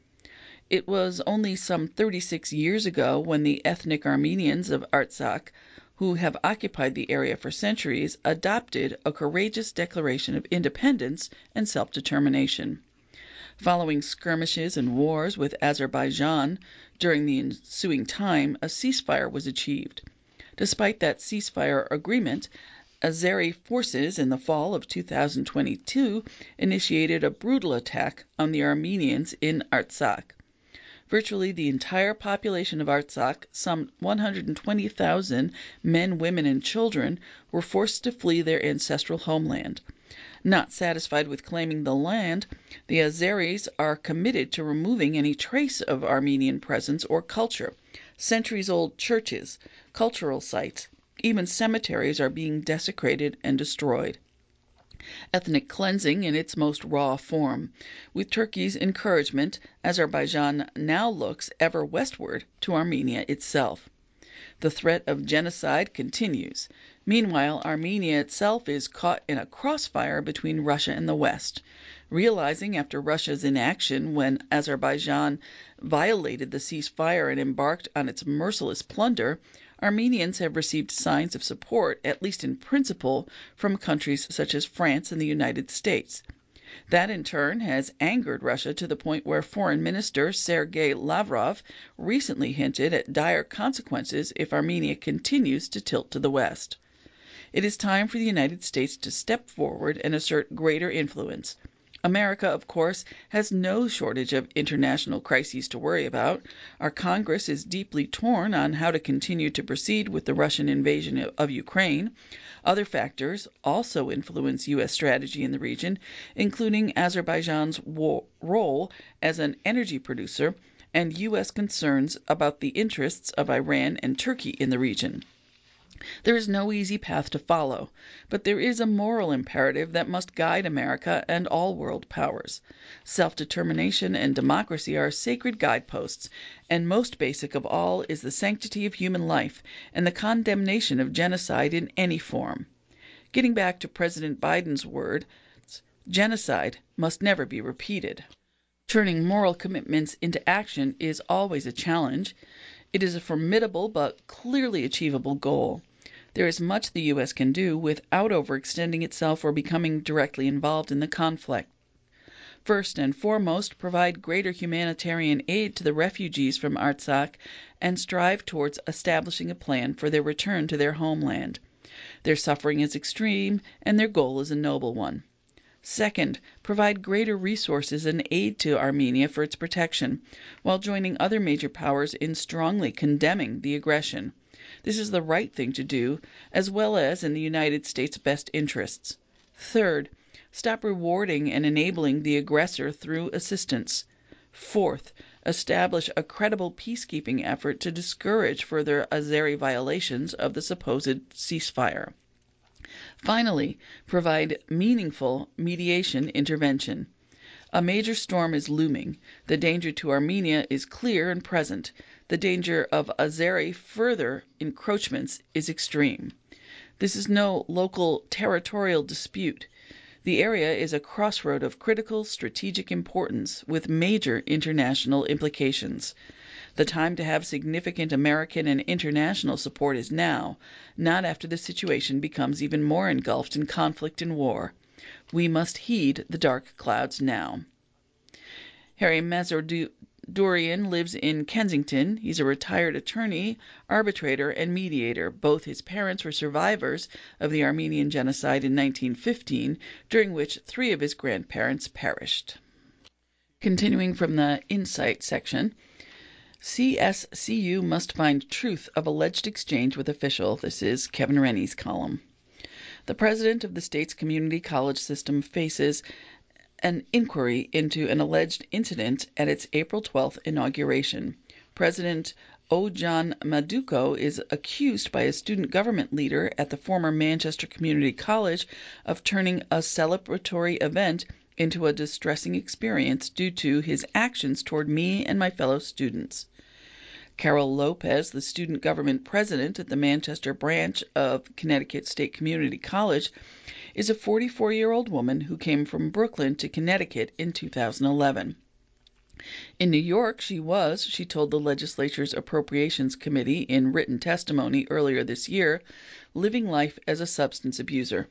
It was only some 36 years ago when the ethnic Armenians of Artsakh, who have occupied the area for centuries, adopted a courageous declaration of independence and self-determination. Following skirmishes and wars with Azerbaijan during the ensuing time, a ceasefire was achieved. Despite that ceasefire agreement, Azeri forces in the fall of 2022 initiated a brutal attack on the Armenians in Artsakh. Virtually the entire population of Artsakh, some 120,000 men, women, and children, were forced to flee their ancestral homeland. Not satisfied with claiming the land, the Azeris are committed to removing any trace of Armenian presence or culture. Centuries-old churches, cultural sites, even cemeteries are being desecrated and destroyed. Ethnic cleansing in its most raw form. With Turkey's encouragement, Azerbaijan now looks ever westward to Armenia itself. The threat of genocide continues. Meanwhile, Armenia itself is caught in a crossfire between Russia and the West. Realizing after Russia's inaction when Azerbaijan violated the ceasefire and embarked on its merciless plunder, Armenians have received signs of support, at least in principle, from countries such as France and the United States. That, in turn, has angered Russia to the point where Foreign Minister Sergei Lavrov recently hinted at dire consequences if Armenia continues to tilt to the West. It is time for the United States to step forward and assert greater influence. America, of course, has no shortage of international crises to worry about. Our Congress is deeply torn on how to continue to proceed with the Russian invasion of Ukraine. Other factors also influence U.S. strategy in the region, including Azerbaijan's role as an energy producer and U.S. concerns about the interests of Iran and Turkey in the region. There is no easy path to follow, but there is a moral imperative that must guide America and all world powers. Self-determination and democracy are sacred guideposts, and most basic of all is the sanctity of human life and the condemnation of genocide in any form. Getting back to President Biden's words, genocide must never be repeated. Turning moral commitments into action is always a challenge. It is a formidable but clearly achievable goal. There is much the U.S. can do without overextending itself or becoming directly involved in the conflict. First and foremost, provide greater humanitarian aid to the refugees from Artsakh and strive towards establishing a plan for their return to their homeland. Their suffering is extreme, and their goal is a noble one. Second, provide greater resources and aid to Armenia for its protection, while joining other major powers in strongly condemning the aggression. This is the right thing to do, as well as in the United States' best interests. Third, stop rewarding and enabling the aggressor through assistance. Fourth, establish a credible peacekeeping effort to discourage further Azeri violations of the supposed ceasefire. Finally, provide meaningful mediation intervention. A major storm is looming. The danger to Armenia is clear and present. The danger of Azeri further encroachments is extreme. This is no local territorial dispute. The area is a crossroad of critical strategic importance with major international implications. The time to have significant American and international support is now, not after the situation becomes even more engulfed in conflict and war. We must heed the dark clouds now. Harry Dorian lives in Kensington. He's a retired attorney, arbitrator, and mediator. Both his parents were survivors of the Armenian genocide in 1915, during which 3 of his grandparents perished. Continuing from the Insight section, CSCU must find truth of alleged exchange with official. This is Kevin Rennie's column. The president of the state's community college system faces an inquiry into an alleged incident at its April 12th inauguration. President Ojan Maduko is accused by a student government leader at the former Manchester Community College of turning a celebratory event into a distressing experience due to his actions toward me and my fellow students. Carol Lopez, the student government president at the Manchester branch of Connecticut State Community College, is a 44-year-old woman who came from Brooklyn to Connecticut in 2011. In New York, she told the legislature's Appropriations Committee in written testimony earlier this year, living life as a substance abuser.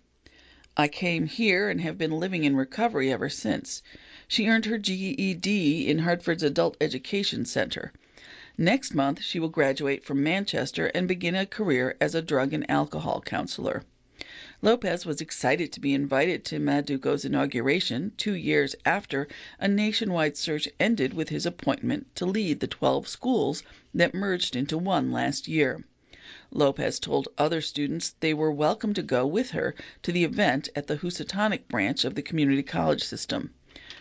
I came here and have been living in recovery ever since. She earned her GED in Hartford's Adult Education Center. Next month, she will graduate from Manchester and begin a career as a drug and alcohol counselor. Lopez was excited to be invited to Maduko's inauguration 2 years after a nationwide search ended with his appointment to lead the 12 schools that merged into one last year. Lopez told other students they were welcome to go with her to the event at the Housatonic branch of the community college system.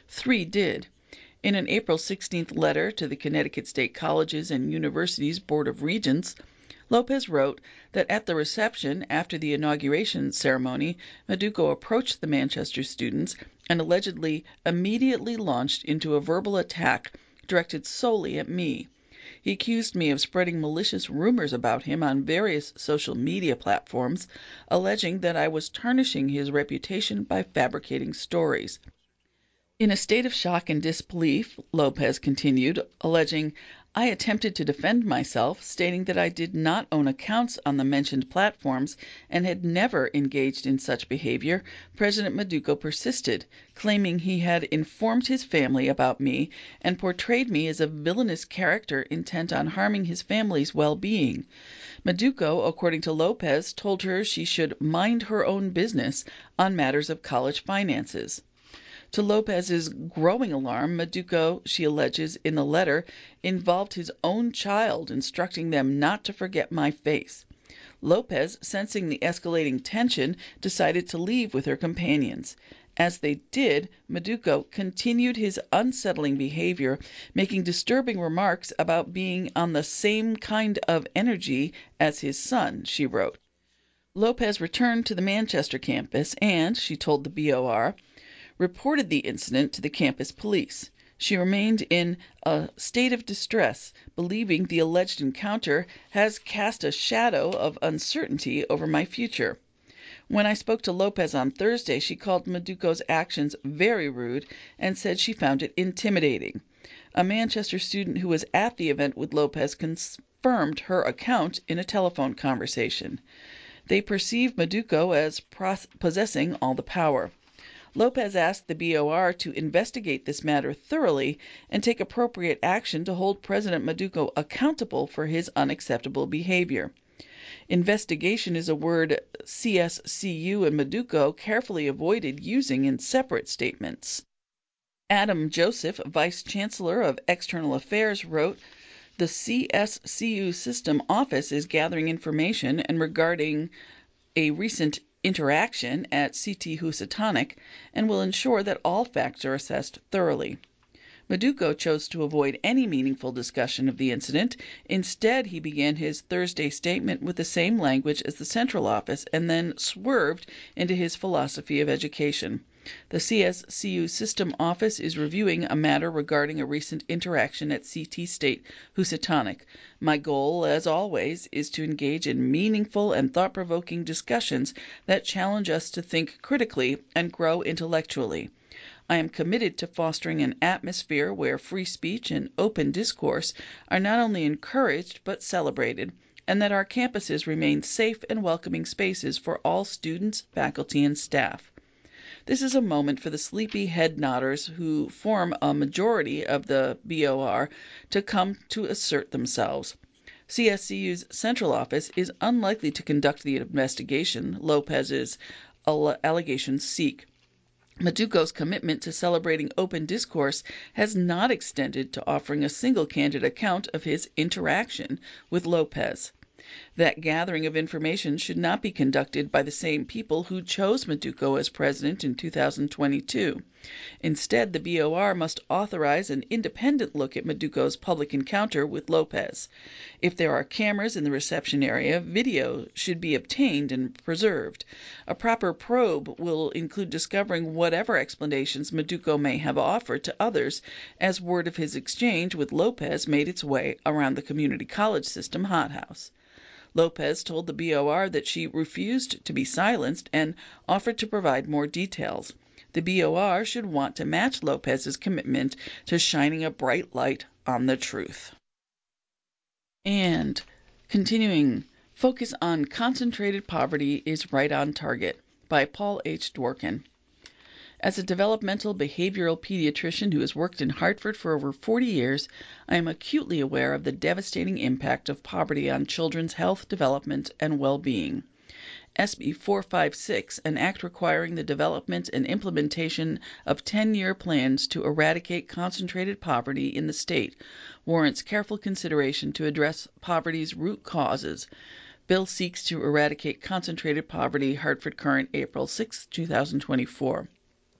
3 did. In an April 16th letter to the Connecticut State Colleges and Universities Board of Regents, Lopez wrote that at the reception after the inauguration ceremony, Maduko approached the Manchester students and allegedly immediately launched into a verbal attack directed solely at me. He accused me of spreading malicious rumors about him on various social media platforms, alleging that I was tarnishing his reputation by fabricating stories. In a state of shock and disbelief, Lopez continued, alleging, I attempted to defend myself, stating that I did not own accounts on the mentioned platforms and had never engaged in such behavior. President Maduko persisted, claiming he had informed his family about me and portrayed me as a villainous character intent on harming his family's well-being. Maduko, according to Lopez, told her she should mind her own business on matters of college finances. To Lopez's growing alarm, Maduko, she alleges in the letter, involved his own child, instructing them not to forget my face. Lopez, sensing the escalating tension, decided to leave with her companions. As they did, Maduko continued his unsettling behavior, making disturbing remarks about being on the same kind of energy as his son, she wrote. Lopez returned to the Manchester campus and, she told the BOR, reported the incident to the campus police. She remained in a state of distress, believing the alleged encounter has cast a shadow of uncertainty over my future. When I spoke to Lopez on Thursday, she called Maduko's actions very rude and said she found it intimidating. A Manchester student who was at the event with Lopez confirmed her account in a telephone conversation. They perceive Maduko as possessing all the power. Lopez asked the BOR to investigate this matter thoroughly and take appropriate action to hold President Maduko accountable for his unacceptable behavior. Investigation is a word CSCU and Maduko carefully avoided using in separate statements. Adam Joseph, Vice Chancellor of External Affairs, wrote, the CSCU system office is gathering information and regarding a recent interaction at CT Housatonic and will ensure that all facts are assessed thoroughly. Maduko chose to avoid any meaningful discussion of the incident. Instead, he began his Thursday statement with the same language as the central office and then swerved into his philosophy of education. The CSCU system office is reviewing a matter regarding a recent interaction at CT State Housatonic. My goal, as always, is to engage in meaningful and thought-provoking discussions that challenge us to think critically and grow intellectually. I am committed to fostering an atmosphere where free speech and open discourse are not only encouraged but celebrated, and that our campuses remain safe and welcoming spaces for all students, faculty, and staff. This is a moment for the sleepy head nodders who form a majority of the BOR to come to assert themselves. CSCU's central office is unlikely to conduct the investigation Lopez's allegations seek. Maduco's commitment to celebrating open discourse has not extended to offering a single candid account of his interaction with Lopez. That gathering of information should not be conducted by the same people who chose Maduco as president in 2022. Instead, the BOR must authorize an independent look at Maduco's public encounter with Lopez. If there are cameras in the reception area, video should be obtained and preserved. A proper probe will include discovering whatever explanations Maduco may have offered to others as word of his exchange with Lopez made its way around the community college system hothouse. Lopez told the BOR that she refused to be silenced and offered to provide more details. The BOR should want to match Lopez's commitment to shining a bright light on the truth. And continuing, focus on concentrated poverty is right on target by Paul H. Dworkin. As a developmental behavioral pediatrician who has worked in Hartford for over 40 years, I am acutely aware of the devastating impact of poverty on children's health, development, and well-being. SB 456, an act requiring the development and implementation of 10-year plans to eradicate concentrated poverty in the state, warrants careful consideration to address poverty's root causes. Bill seeks to eradicate concentrated poverty. Hartford Current, April 6, 2024.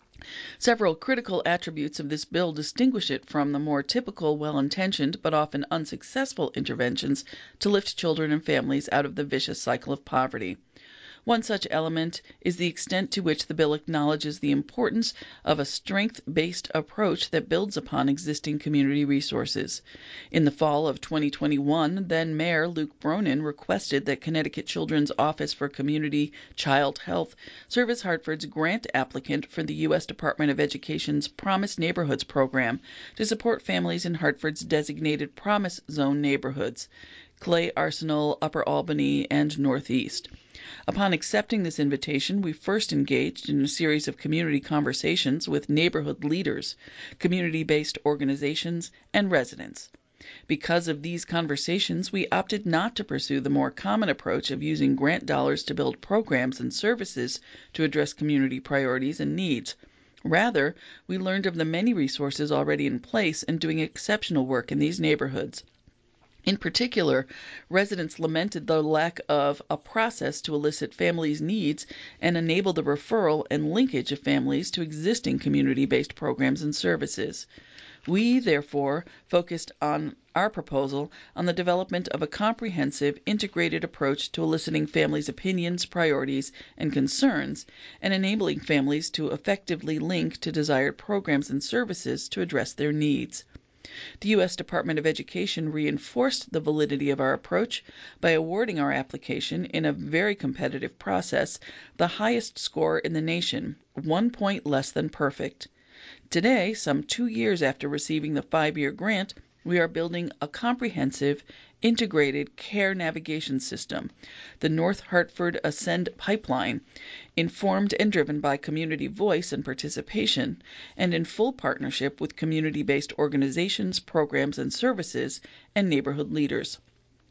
Several critical attributes of this bill distinguish it from the more typical, well-intentioned but often unsuccessful interventions to lift children and families out of the vicious cycle of poverty. One such element is the extent to which the bill acknowledges the importance of a strength-based approach that builds upon existing community resources. In the fall of 2021, then Mayor Luke Bronin requested that Connecticut Children's Office for Community Child Health serve as Hartford's grant applicant for the U.S. Department of Education's Promise Neighborhoods program to support families in Hartford's designated Promise Zone neighborhoods, Clay Arsenal, Upper Albany, and Northeast. Upon accepting this invitation, we first engaged in a series of community conversations with neighborhood leaders, community-based organizations, and residents. Because of these conversations, we opted not to pursue the more common approach of using grant dollars to build programs and services to address community priorities and needs. Rather, we learned of the many resources already in place and doing exceptional work in these neighborhoods. In particular, residents lamented the lack of a process to elicit families' needs and enable the referral and linkage of families to existing community-based programs and services. We, therefore, focused on our proposal on the development of a comprehensive, integrated approach to eliciting families' opinions, priorities, and concerns, and enabling families to effectively link to desired programs and services to address their needs. The U.S. Department of Education reinforced the validity of our approach by awarding our application in a very competitive process the highest score in the nation, 1 point less than perfect. Today, some 2 years after receiving the 5-year grant, we are building a comprehensive, integrated care navigation system, the North Hartford Ascend Pipeline, informed and driven by community voice and participation, and in full partnership with community-based organizations, programs and services, and neighborhood leaders.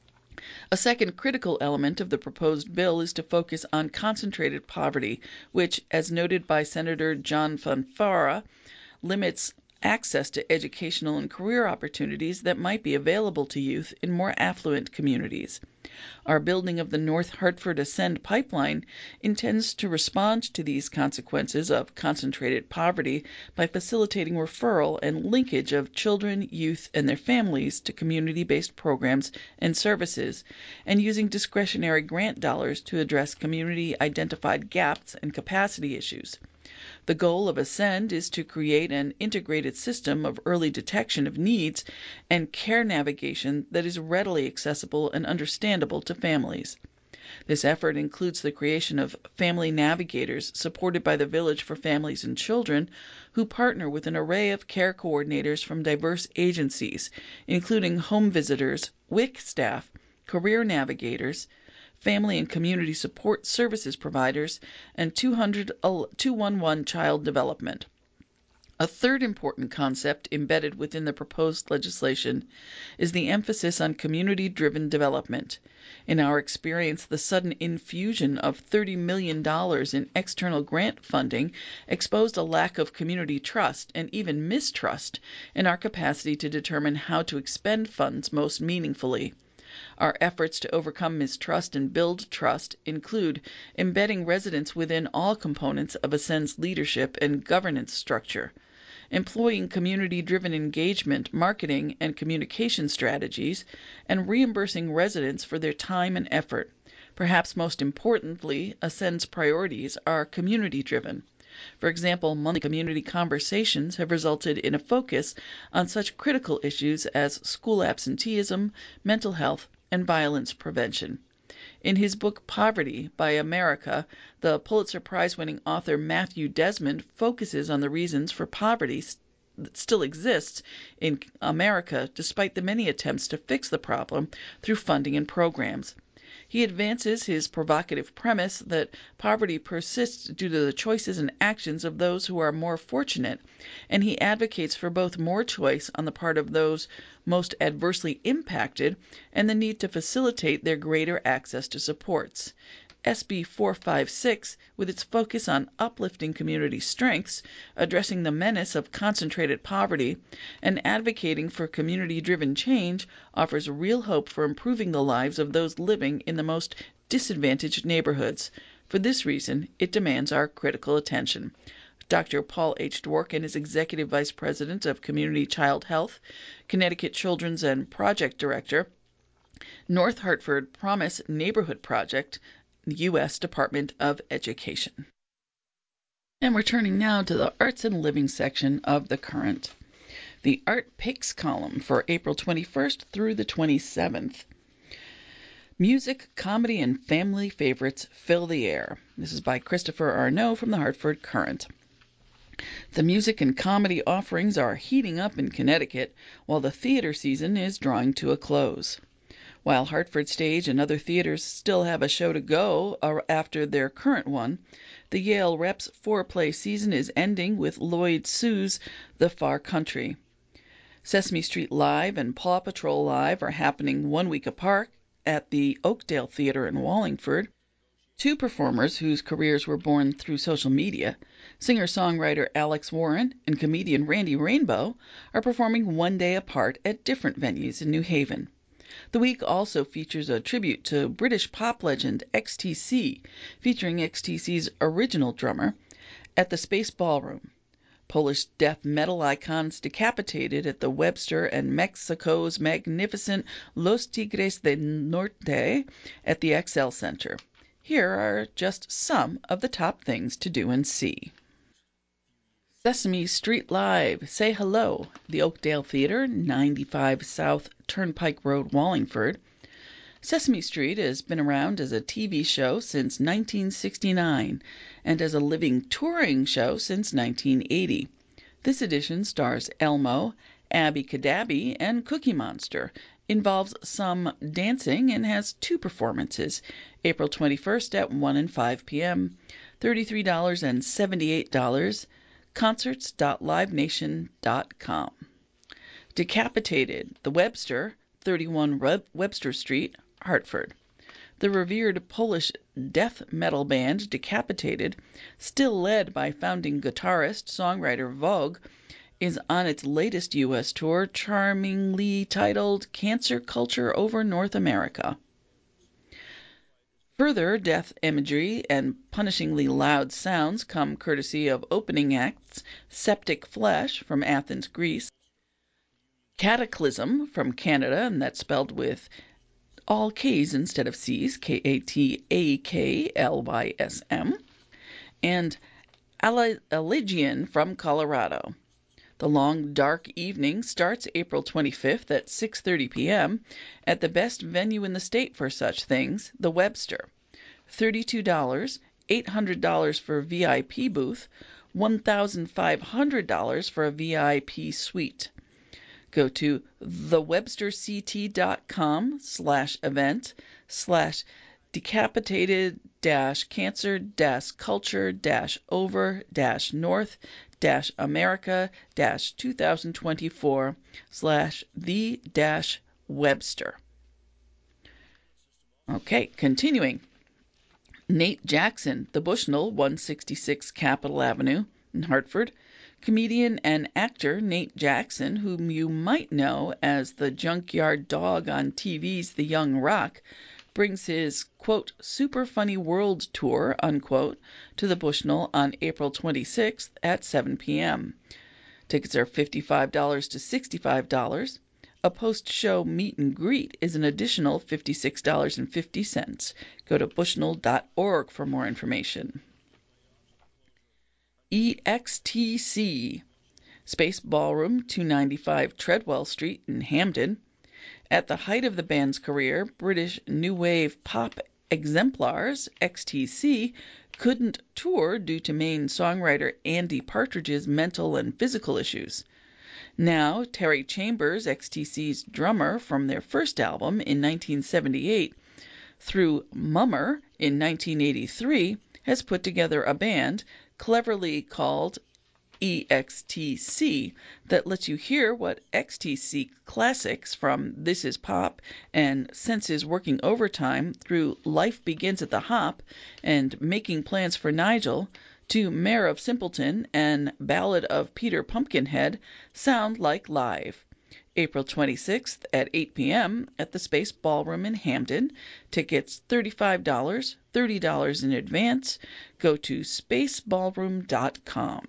A second critical element of the proposed bill is to focus on concentrated poverty, which, as noted by Senator John Fonfara, limits access to educational and career opportunities that might be available to youth in more affluent communities. Our building of the North Hartford Ascend Pipeline intends to respond to these consequences of concentrated poverty by facilitating referral and linkage of children, youth, and their families to community-based programs and services, and using discretionary grant dollars to address community-identified gaps and capacity issues. The goal of Ascend is to create an integrated system of early detection of needs and care navigation that is readily accessible and understandable to families. This effort includes the creation of family navigators supported by the Village for Families and Children, who partner with an array of care coordinators from diverse agencies, including home visitors, WIC staff, career navigators, family and community support services providers, and 211 child development. A third important concept embedded within the proposed legislation is the emphasis on community-driven development. In our experience, the sudden infusion of $30 million in external grant funding exposed a lack of community trust and even mistrust in our capacity to determine how to expend funds most meaningfully. Our efforts to overcome mistrust and build trust include embedding residents within all components of Ascend's leadership and governance structure, employing community-driven engagement, marketing, and communication strategies, and reimbursing residents for their time and effort. Perhaps most importantly, Ascend's priorities are community-driven. For example, monthly community conversations have resulted in a focus on such critical issues as school absenteeism, mental health, and violence prevention. In his book Poverty by America, the Pulitzer Prize-winning author Matthew Desmond focuses on the reasons for poverty that still exists in America despite the many attempts to fix the problem through funding and programs. He advances his provocative premise that poverty persists due to the choices and actions of those who are more fortunate, and he advocates for both more choice on the part of those most adversely impacted and the need to facilitate their greater access to supports. SB 456, with its focus on uplifting community strengths, addressing the menace of concentrated poverty, and advocating for community-driven change, offers real hope for improving the lives of those living in the most disadvantaged neighborhoods. For this reason, it demands our critical attention. Dr. Paul H. Dworkin is Executive Vice President of Community Child Health, Connecticut Children's and Project Director, North Hartford Promise Neighborhood Project, U.S. Department of Education. And we're turning now to the Arts and Living section of the Current. The Art Picks column for April 21st through the 27th. Music, comedy, and family favorites fill the air. This is by Christopher Arnault from the Hartford Courant. The music and comedy offerings are heating up in Connecticut, while the theater season is drawing to a close. While Hartford Stage and other theaters still have a show to go after their current one, the Yale Reps 4-play season is ending with Lloyd Sue's The Far Country. Sesame Street Live and Paw Patrol Live are happening 1 week apart at the Oakdale Theater in Wallingford. Two performers whose careers were born through social media, singer-songwriter Alex Warren and comedian Randy Rainbow, are performing 1 day apart at different venues in New Haven. The week also features a tribute to British pop legend XTC, featuring XTC's original drummer, at the Space Ballroom. Polish death metal icons Decapitated at the Webster and Mexico's magnificent Los Tigres del Norte at the XL Center. Here are just some of the top things to do and see. Sesame Street Live, Say Hello, the Oakdale Theater, 95 South Turnpike Road, Wallingford. Sesame Street has been around as a TV show since 1969 and as a living touring show since 1980. This edition stars Elmo, Abby Cadabby, and Cookie Monster, involves some dancing, and has 2 performances, April 21st at 1 and 5 p.m., $33 and $78, concerts.livenation.com. Decapitated, the Webster, 31 Webster Street, Hartford. The revered Polish death metal band Decapitated, still led by founding guitarist-songwriter Vogue, is on its latest U.S. tour, charmingly titled Cancer Culture Over North America. Further death imagery and punishingly loud sounds come courtesy of opening acts Septic Flesh from Athens, Greece, Cataclysm from Canada, and that's spelled with all K's instead of C's, Kataklysm, and Allegian from Colorado. The long, dark evening starts April 25th at 6:30 p.m. at the best venue in the state for such things, the Webster. $32, $800 for a VIP booth, $1,500 for a VIP suite. Go to thewebsterct.com/event/ decapitated-cancer-over-north-america-2024/the-Webster. Okay, continuing. Nate Jackson, the Bushnell, 166 Capitol Avenue in Hartford. Comedian and actor Nate Jackson, whom you might know as the junkyard dog on TV's The Young Rock, brings his, quote, super funny world tour, unquote, to the Bushnell on April 26th at 7 p.m. Tickets are $55 to $65. A post-show meet and greet is an additional $56.50. Go to bushnell.org for more information. EXTC, Space Ballroom, 295 Treadwell Street in Hamden. At the height of the band's career, British new wave pop exemplars, XTC, couldn't tour due to main songwriter Andy Partridge's mental and physical issues. Now, Terry Chambers, XTC's drummer from their first album in 1978 through Mummer in 1983, has put together a band cleverly called EXTC that lets you hear what XTC classics from This Is Pop and Senses Working Overtime through Life Begins at the Hop and Making Plans for Nigel to Mayor of Simpleton and Ballad of Peter Pumpkinhead sound like live. April 26th at 8 p.m. at the Space Ballroom in Hamden. Tickets $35, $30 in advance. Go to spaceballroom.com.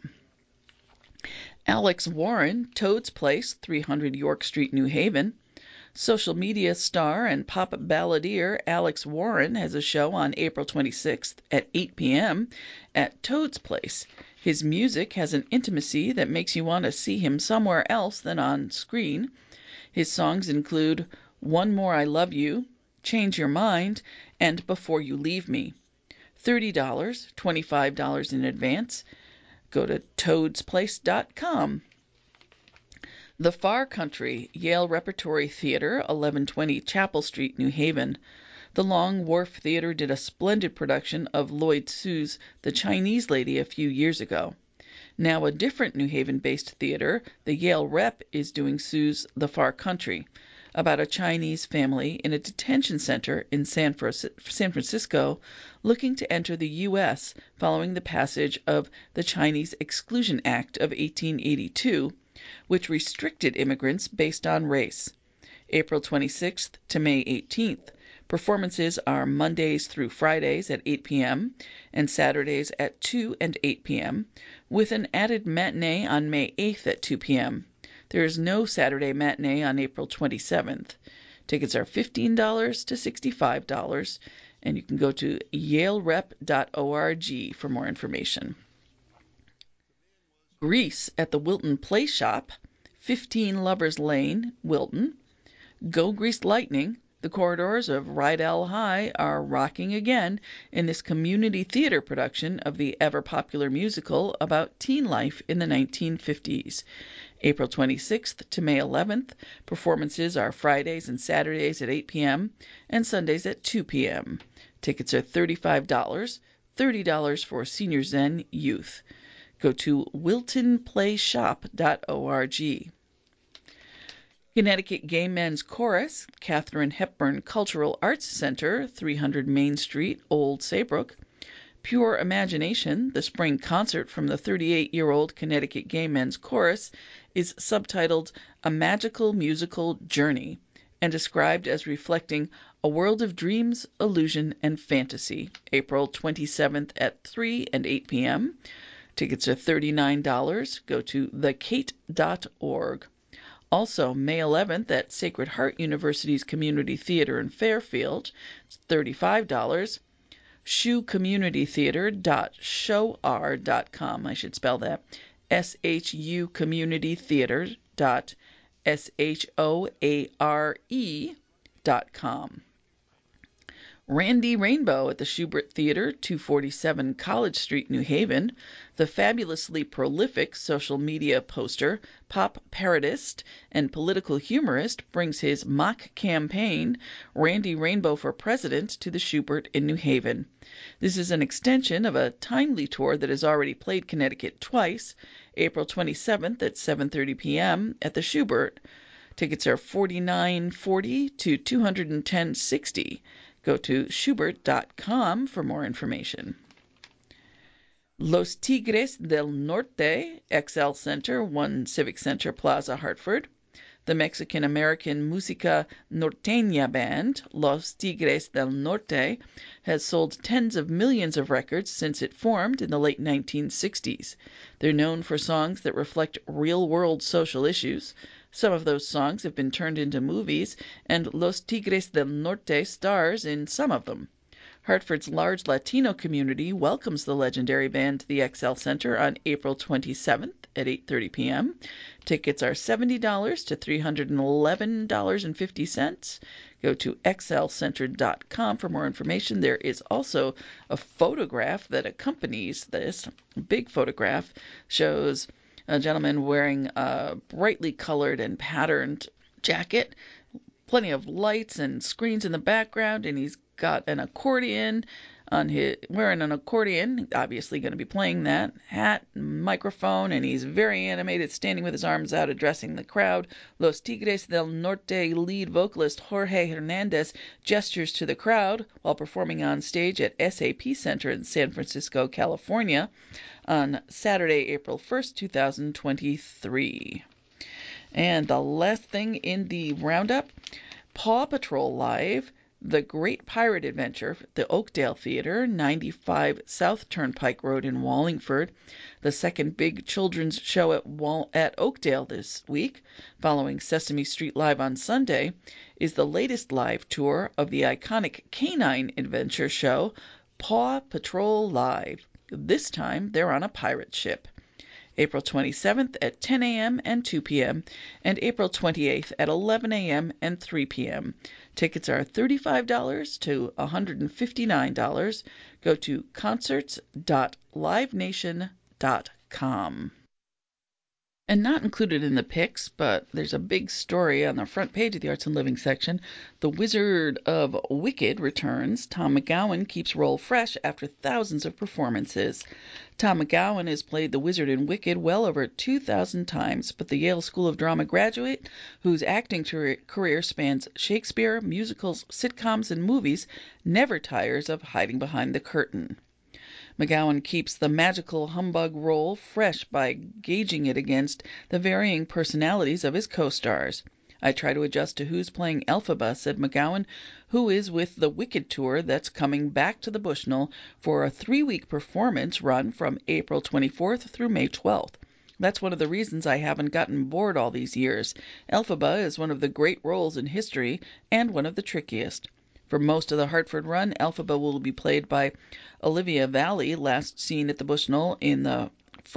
Alex Warren, Toad's Place, 300 York Street, New Haven. Social media star and pop balladeer Alex Warren has a show on April 26th at 8 p.m. at Toad's Place. His music has an intimacy that makes you want to see him somewhere else than on screen. His songs include One More I Love You, Change Your Mind, and Before You Leave Me. $30, $25 in advance. Go to toadsplace.com. The Far Country, Yale Repertory Theater, 1120 Chapel Street, New Haven. The Long Wharf Theater did a splendid production of Lloyd Sue's The Chinese Lady a few years ago. Now a different New Haven-based theater, the Yale Rep, is doing Sue's The Far Country, about a Chinese family in a detention center in San Francisco looking to enter the U.S. following the passage of the Chinese Exclusion Act of 1882, which restricted immigrants based on race. April 26th to May 18th. Performances are Mondays through Fridays at 8 p.m. and Saturdays at 2 and 8 p.m., with an added matinee on May 8th at 2 p.m. There is no Saturday matinee on April 27th. Tickets are $15 to $65, and you can go to yalerep.org for more information. Grease at the Wilton Play Shop, 15 Lovers Lane, Wilton. Go Grease Lightning. The corridors of Rydell High are rocking again in this community theater production of the ever-popular musical about teen life in the 1950s. April 26th to May 11th. Performances are Fridays and Saturdays at 8 p.m. and Sundays at 2 p.m. Tickets are $35, $30 for seniors and youth. Go to wiltonplayshop.org. Connecticut Gay Men's Chorus, Katharine Hepburn Cultural Arts Center, 300 Main Street, Old Saybrook. Pure Imagination, the spring concert from the 38-year-old Connecticut Gay Men's Chorus, is subtitled A Magical Musical Journey and described as reflecting a world of dreams, illusion, and fantasy. April 27th at 3 and 8 p.m. Tickets are $39. Go to thekate.org. Also, May 11th at Sacred Heart University's Community Theater in Fairfield, it's $35. ShuCommunityTheater.showr.com. I should spell that. ShuCommunityTheater.shore.com. Randy Rainbow at the Schubert Theater, 247 College Street, New Haven. The fabulously prolific social media poster, pop parodist, and political humorist brings his mock campaign, Randy Rainbow for President, to the Schubert in New Haven. This is an extension of a timely tour that has already played Connecticut twice, April 27th at 7:30 p.m. at the Schubert. Tickets are $49.40 to $210.60. Go to Schubert.com for more information. Los Tigres del Norte, XL Center, 1 Civic Center Plaza, Hartford. The Mexican-American Música Norteña band, Los Tigres del Norte, has sold tens of millions of records since it formed in the late 1960s. They're known for songs that reflect real-world social issues. Some of those songs have been turned into movies, and Los Tigres del Norte stars in some of them. Hartford's large Latino community welcomes the legendary band to the XL Center on April 27th at 8:30 p.m. Tickets are $70 to $311.50. Go to xlcenter.com for more information. There is also a photograph that accompanies this. A big photograph shows a gentleman wearing a brightly colored and patterned jacket, plenty of lights and screens in the background, and he's got an accordion wearing an accordion, obviously going to be playing that, hat, microphone, and he's very animated, standing with his arms out, addressing the crowd. Los Tigres del Norte lead vocalist Jorge Hernandez gestures to the crowd while performing on stage at SAP Center in San Francisco, California on Saturday, April 1st, 2023. And the last thing in the roundup, Paw Patrol Live, The Great Pirate Adventure, the Oakdale Theater, 95 South Turnpike Road in Wallingford. The second big children's show at Oakdale this week, following Sesame Street Live on Sunday, is the latest live tour of the iconic canine adventure show, Paw Patrol Live. This time, they're on a pirate ship. April 27th at 10 a.m. and 2 p.m., and April 28th at 11 a.m. and 3 p.m. Tickets are $35 to $159. Go to concerts.livenation.com. And not included in the picks, but there's a big story on the front page of the Arts and Living section. The Wizard of Wicked returns. Tom McGowan keeps role fresh after thousands of performances. Tom McGowan has played the Wizard in Wicked well over 2,000 times, but the Yale School of Drama graduate, whose acting career spans Shakespeare, musicals, sitcoms, and movies, never tires of hiding behind the curtain. McGowan keeps the magical humbug role fresh by gauging it against the varying personalities of his co-stars. I try to adjust to who's playing Elphaba, said McGowan, who is with the Wicked tour that's coming back to the Bushnell for a 3-week performance run from April 24th through May 12th. That's one of the reasons I haven't gotten bored all these years. Elphaba is one of the great roles in history and one of the trickiest. For most of the Hartford run, Elphaba will be played by Olivia Valli, last seen at the Bushnell in the